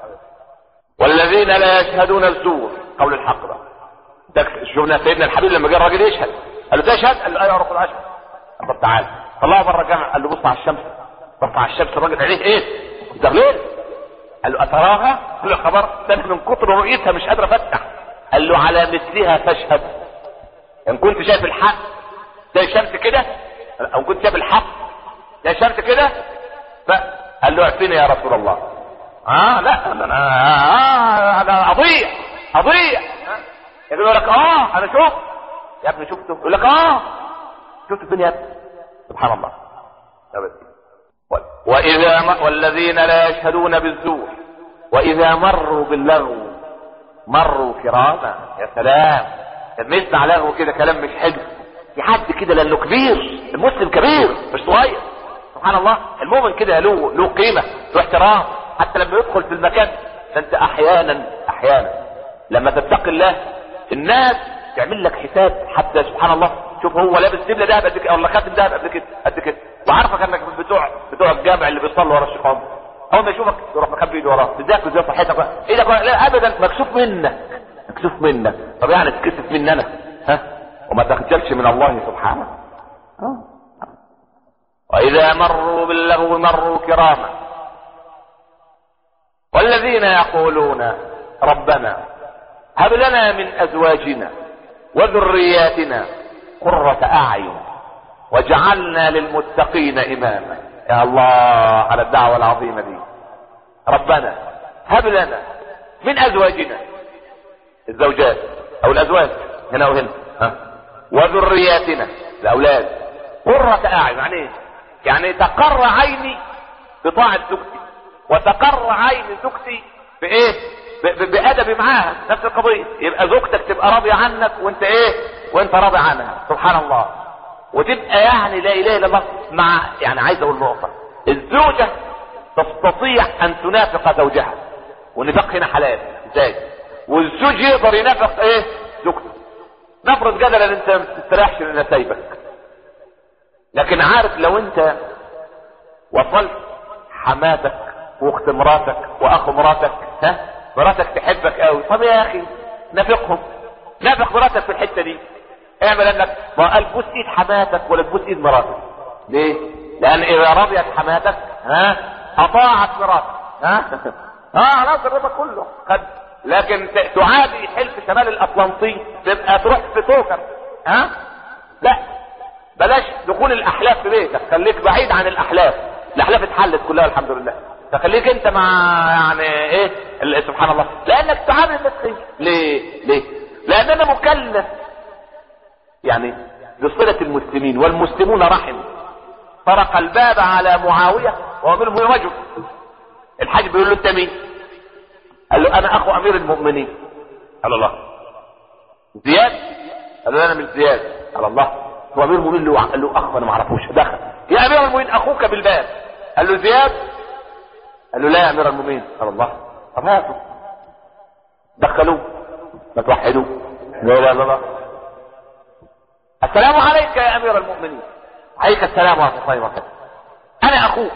والذين لا يشهدون الزور، قول الحق بقى. ده شفنا سيدنا الحبيب لما جه الراجل يشهد، قال له: تشهد؟ قال له: ايوه يا رب العشر. طب تعال طلعه بره الجامع. قال له: بص على الشمس. بص على الشمس. الراجل عليه ايه؟ ده ليل. قال له: اتراها؟ قال له: خبر ده من كتر رؤيتها مش قادر افتح. قال له: على مثلها فاشهد. ان كنت شايف الحق زي الشمس كده، او كنت شايف الحق زي الشمس كده، قال له: اعطيني يا رسول الله. لا انا اضيع. يقول لك: انا شفت يا ابني. شفته؟ يقول لك: شفت الدنيا يا ابني. سبحان الله. والذين لا يشهدون بالزور واذا مروا باللغو مروا كراما. يا سلام، لما يسمع لغو كده كلام مش حلو في حد كده، لانه كبير، المسلم كبير مش صغير. سبحان الله. المؤمن كده له قيمه، له احترام، حتى لما يدخل في المكان. انت احيانا لما تتقي الله الناس تعمل لك حساب. حتى سبحان الله، شوف هو لابس دبله دهب قد كده، ولا خاتم دهب قد كده، وعارفك انك بتوع الجامع اللي بيصلوا ورا الشيخان. اول ما يشوفك يروح مخبي ايده وراه. ازيك وازاي صحتك؟ ايه ده؟ لا ابدا، مكسوف منك. طب يعني تكسف مني انا؟ وما تخجلش من الله سبحانه. واذا مروا باللغو مروا كراما. والذين يقولون: ربنا هب لنا من ازواجنا وذرياتنا قرة اعين واجعلنا للمتقين اماما. يا الله على الدعوة العظيمة دي. ربنا هب لنا من ازواجنا، الزوجات او الازواج هنا وهنا، وذرياتنا الاولاد قرة اعين. يعني ايه؟ يعني تقر عيني بطاعة زوجتي، وتقر عين زوجتي بايه؟ بادبي معاها. نفس القضيه. يبقى زوجتك تبقى راضيه عنك وانت ايه؟ وانت راضي عنها. سبحان الله. وتبقى يعني لا اله الا الله. مع يعني عايز اقول نقطه: الزوجه تستطيع ان تنافق زوجها، والنفاق هنا حلال. ازاي؟ والزوج يقدر ينافق ايه؟ زوجته. نفرض جدلا ان انت ما تستريحش لان سايبك، لكن عارف لو انت وصلت حماتك واخت مراتك واخو مراتك، مراتك تحبك قوي، طب يا اخي نافقهم، نافق مراتك في الحته دي. اعمل انك ما قال بوس ايد حماتك ولا تبوس ايد مراتك. ليه؟ لان اذا رضيت حماتك اطاعت مراتك خلاص الربا كله خد. لكن تعادي حلف شمال الاطلنطي تبقى تروح في توكر لا، بلاش دخول الاحلاف في بيتك، خليك بعيد عن الاحلاف اتحلت كلها الحمد لله، فخليك انت مع يعني ايه سبحان الله، لانك تعامل الناس. ليه؟ لان انا مكلف يعني بصلة المسلمين، والمسلمون رحم. طرق الباب على معاوية ومنهم رجل. الحاج بيقول له انت مين؟ قال له انا اخو امير المؤمنين. قال الله زياد؟ قال له انا من زياد. قال الله هو امير المؤمنين؟ قال له اخ انا ما اعرفوش. دخل يا امير المؤمنين اخوك بالباب. قال له زياد؟ قال له لا يا امير المؤمنين. قال الله طب هاتوا. دخلوه. ما توحدوه. لا السلام عليك يا امير المؤمنين. عليك السلام ورحمه الله وبركاته. انا اخوك.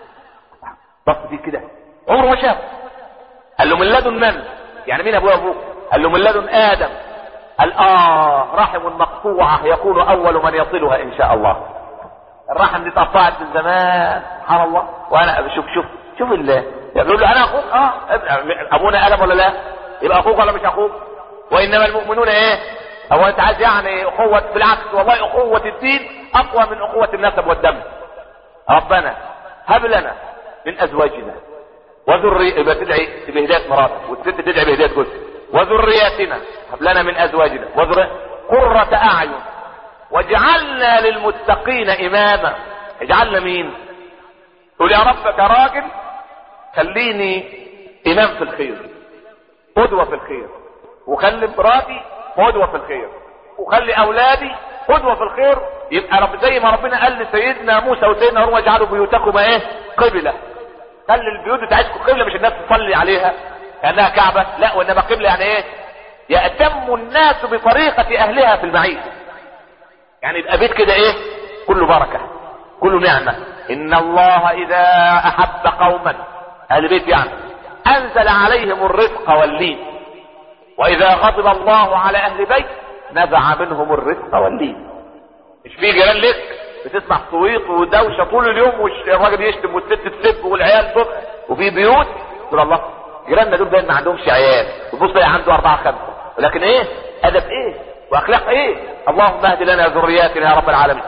بص فيه كده عمره ما شاف. قال له من لدن من؟ يعني مين ابويا وابوك؟ قال له من لدن ادم. قال رحم مقطوعه يكون اول من يصلها ان شاء الله. الرحم دي اتقطعت من زمان سبحان الله. وانا شوف الله يقول له انا اخوك. ابونا ادم ولا لا؟ يبقى اخوك ولا مش اخوك؟ وانما المؤمنون ايه؟ هو انت عايز يعني اخوة؟ بالعكس والله اخوة الدين اقوى من اخوة النسب والدم. ربنا هب لنا من ازواجنا وذريتنا، تدعي بهداية مراتك والست تدعي بهداية جوزها، وذرياتنا هب لنا من ازواجنا قرة اعين واجعلنا للمتقين اماما. اجعلنا مين؟ تقول يا رب كراجل خليني امام في الخير، قدوة في الخير، وخلي مراتي قدوة في الخير، وخلي اولادي قدوة في الخير. يبقى رب زي ما ربنا قال لسيدنا موسى وسيدنا هارون اجعلوا بيوتكم ايه؟ قبلة. خلي البيوت بتاعتكم قبلة، مش الناس تصلي عليها كانها كعبة، لا وانما قبلة يعني ايه؟ يأتم الناس بطريقة اهلها في المعيشة. يعني يبقى بيت كده ايه؟ كله بركة كله نعمة. ان الله اذا احب قوما، اهل بيت يعني، انزل عليهم الرفق واللين، واذا غضب الله على اهل بيت نزع منهم الرفق واللين. مش في جيران لك بتسمع صويت ودوشه طول اليوم والراجل يشتم والست تسب والعيال تضحك، وفي بيوت تقول الله جيراننا دول باين ما عندهمش عيال، وتبص تلاقي عنده 4 5، ولكن ايه؟ ادب ايه؟ واخلاق ايه؟ اللهم اهد لنا ذرياتنا يا رب العالمين.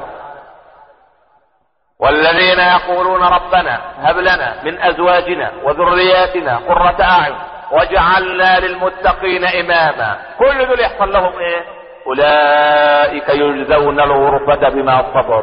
والذين يقولون ربنا هب لنا من ازواجنا وذرياتنا قرة اعين واجعلنا للمتقين اماما. كل دول يحصل لهم ايه؟ اولئك يجزون الغرفة بما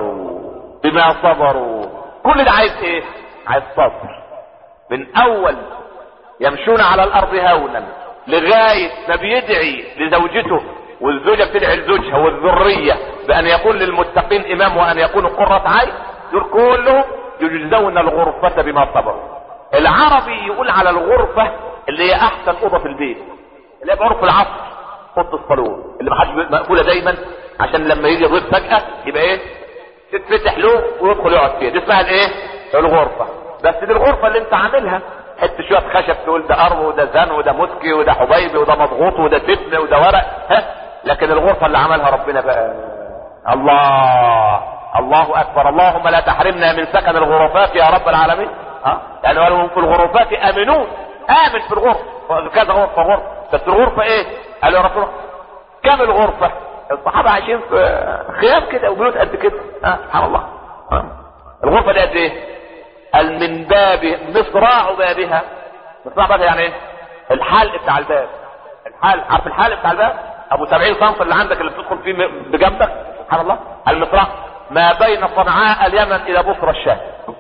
صبروا. كل ده عايز ايه؟ عايز صبر. من اول يمشون على الارض هونا لغاية ما بيدعي لزوجته والزوجة بتدعي لزوجها والذرية بان يكون للمتقين امام وان يكونوا قرة عين، دول كلهم يجزون الغرفة بما صبروا. العربي يقول على الغرفة اللي هي احسن اوضه في البيت، اللي هي غرفه العصر، اوضه الصالون اللي محدش مقفوله دايما عشان لما يجي ضيف فجاه يبقى ايه؟ تتفتح له ويدخل يقعد فيها. دي اسمها الايه؟ الغرفه. بس دي الغرفه اللي انت عاملها حته شويه خشب تقول ده ارو وده زن وده مسكي وده حبيبي وده مضغوط وده تبن وده ورق، لكن الغرفه اللي عملها ربنا بقى الله اكبر. اللهم لا تحرمنا من سكن الغرفات يا رب العالمين. يعني ولهم في الغرفات امنون، امن في الغرفه كذا غرفه بس الغرفه ايه؟ قال يا رسول الله كم الغرفه؟ الصحابه عايشين في خيام كده وبيوت قد كده. سبحان الله. الغرفه دي قد ايه؟ قال من باب مصراع بابها. مصراع بابها يعني ايه؟ الحلق بتاع الباب. عارف الحلق بتاع الباب ابو 70 سم اللي عندك اللي بتدخل فيه بجنبك؟ سبحان الله. المصراع ما بين صنعاء اليمن الى بصرى الشام.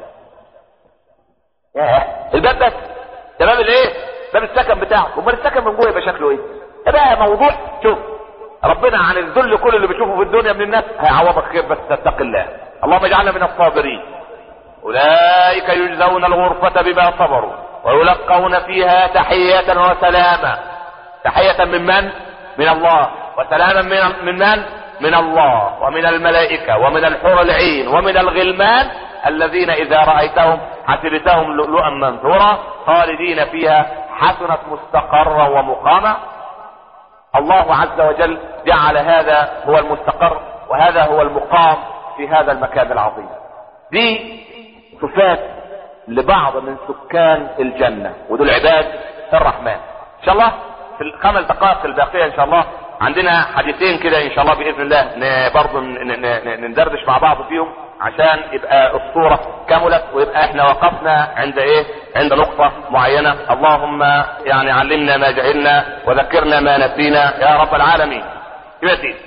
الباب بس ده باب الايه؟ باب السكن بتاعه. امال السكن من جوه يبقى شكله ايه؟ ده بقى موضوع. شوف ربنا عن الذل كل اللي بتشوفه في الدنيا من الناس هيعوضك خير بس تتق الله. اللهم اجعلنا من الصابرين. اولئك يجزون الغرفة بما صبروا ويلقون فيها تحية وسلاما. تحية من من؟ من الله. وسلاما من من؟ من الله ومن الملائكة ومن الحور العين ومن الغلمان الذين اذا رأيتهم حسبتهم لؤلؤا منثورا خالدين فيها حسنت مستقرا ومقاما. الله عز وجل جعل هذا هو المستقر وهذا هو المقام في هذا المكان العظيم. دي صفات لبعض من سكان الجنة، ودول عباد الرحمن. ان شاء الله في الخمس دقائق الباقية ان شاء الله عندنا حديثين كده ان شاء الله باذن الله برضه ندردش مع بعض فيهم عشان يبقى الصورة كملت، ويبقى احنا وقفنا عند ايه؟ عند نقطة معينة. اللهم يعني علمنا ما جهلنا وذكرنا ما نسينا يا رب العالمين. يبقى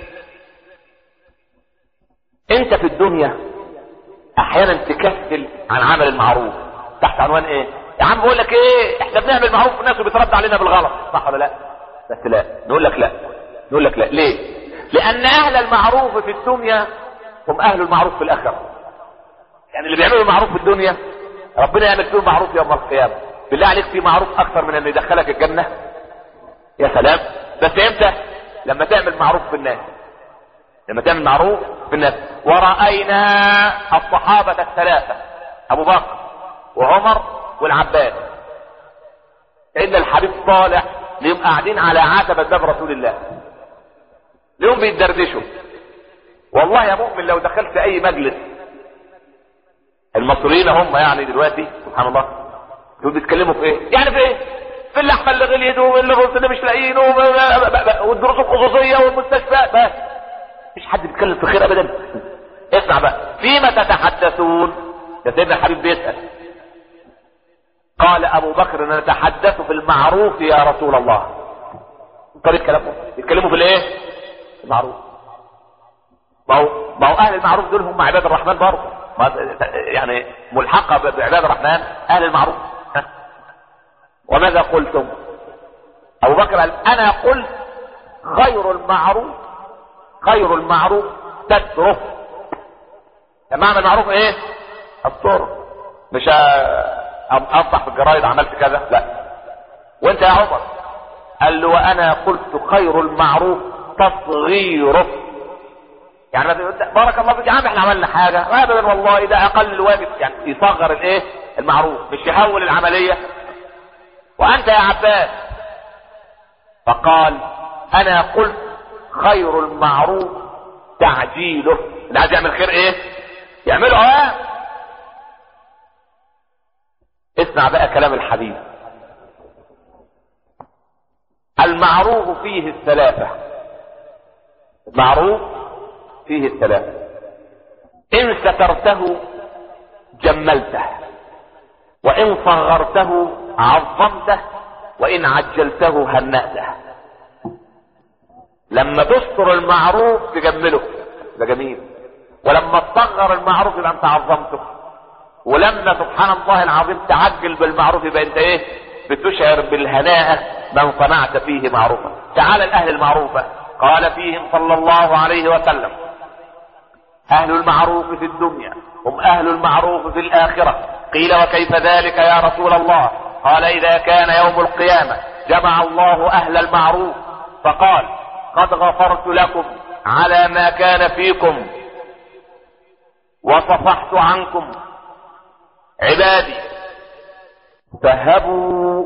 انت في الدنيا احيانا تكسل عن عمل المعروف تحت عنوان ايه؟ يا عم بقول لك ايه، احنا بنعمل معروف والناس بترد علينا بالغلط، صح ولا لا؟ بس لا، نقول لك لا. ليه؟ لان اهل المعروف في الدنيا هم اهل المعروف في الاخره. يعني اللي بيعملوا المعروف في الدنيا ربنا يعمل فيهم معروف يوم القيامه. بالله عليك في معروف اكثر من ان يدخلك الجنه؟ يا سلام. بس امتى؟ لما تعمل معروف في الناس. ورأينا الصحابة الثلاثة ابو بكر وعمر والعباس ان الحبيب طالع ليهم قاعدين على عتبة باب رسول الله، ليهم بيتدردشوا. والله يا مؤمن لو دخلت اي مجلس المصريين هم يعني دلوقتي سبحان الله دول بيتكلموا في ايه؟ يعني في ايه؟ في اللحمه اللي غليت والرز اللي مش لاقيينه والدروس الخصوصيه والمستشفيات. بس مفيش حد بيتكلم في خير ابدا. اسمع بقى، فيما تتحدثون؟ يا سيدنا الحبيب بيسأل. قال ابو بكر نتحدث في المعروف يا رسول الله. طريق كلامهم يتكلموا في الايه؟ المعروف. ما هو اهل المعروف دول هم عباد الرحمن برضه، يعني ملحقه بعباد الرحمن اهل المعروف. وماذا قلتم؟ ابو بكر قال انا قلت خير المعروف تترك. معنى المعروف ايه؟ الصور، مش اصبح في الجرايد عملت كذا، لا. وانت يا عمر؟ قال له وانا قلت خير المعروف تصغيره. يعني بارك الله فيك يا عم احنا عملنا حاجه ابدا والله، ده اقل الواجب. يعني يصغر الايه؟ المعروف، مش يحول العمليه. وانت يا عباس؟ فقال انا قلت خير المعروف تعجيله. اللي عايز يعمل خير ايه؟ يعمله. اسمع بقى كلام الحبيب. المعروف فيه الثلاثة. إن سترته جملته، وإن صغرته عظمته، وإن عجلته هنأته. لما تستر المعروف تجمله، ده جميل. ولما تصغر المعروف يبقى انت عظمته. ولما سبحان الله العظيم تعجل بالمعروف يبقى انت ايه؟ بتشعر بالهناءة من صنعت فيه معروفا. تعال الاهل المعروفة. قال فيهم صلى الله عليه وسلم اهل المعروف في الدنيا هم اهل المعروف في الاخرة. قيل وكيف ذلك يا رسول الله؟ قال اذا كان يوم القيامة جمع الله اهل المعروف فقال قد غفرت لكم على ما كان فيكم وصفحت عنكم عبادي، فهبوا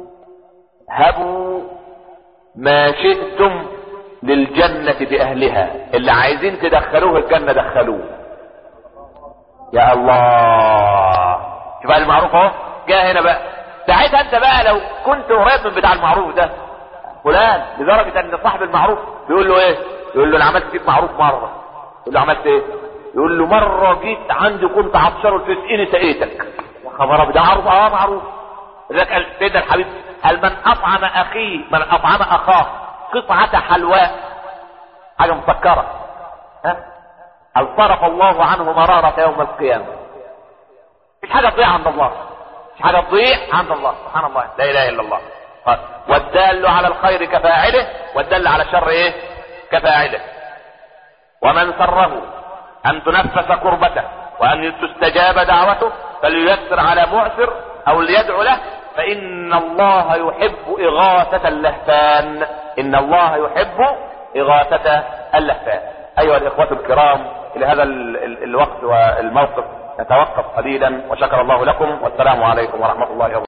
ما شئتم للجنة بأهلها. اللي عايزين تدخلوه الجنة دخلوه. يا الله، شوف بقى المعروف اهو جاء هنا بقى. ساعتها انت بقى لو كنت قريب من بتاع المعروف ده فلان، لدرجة ان صاحب المعروف بيقول له ايه؟ يقول له انا عملت فيك معروف مرة. يقول له عملت ايه؟ يقول له مرة جيت عندي كنت عطشان وتسقيني سقيتك. يا خبر ابيض، ده معروف. معروف. لذلك قال سيدنا الحبيب قال من اطعم اخاه قطعة حلواء، حاجة مسكرة، قال صرف الله عنه مرارة يوم القيامة. مش حاجة تضيع عند الله، سبحان الله، لا اله الا الله. والدال على الخير كفاعله، والدال على الشر ايه؟ كفاعله. ومن سره ان تنفس كربته وان تستجاب دعوته فلييسر على معسر او ليدعو له، فان الله يحب اغاثة اللهفان. ان الله يحب اغاثة اللهفان. ايها الاخوة الكرام، الى هذا الوقت والموقف نتوقف قليلا، وشكر الله لكم، والسلام عليكم ورحمة الله وبركاته.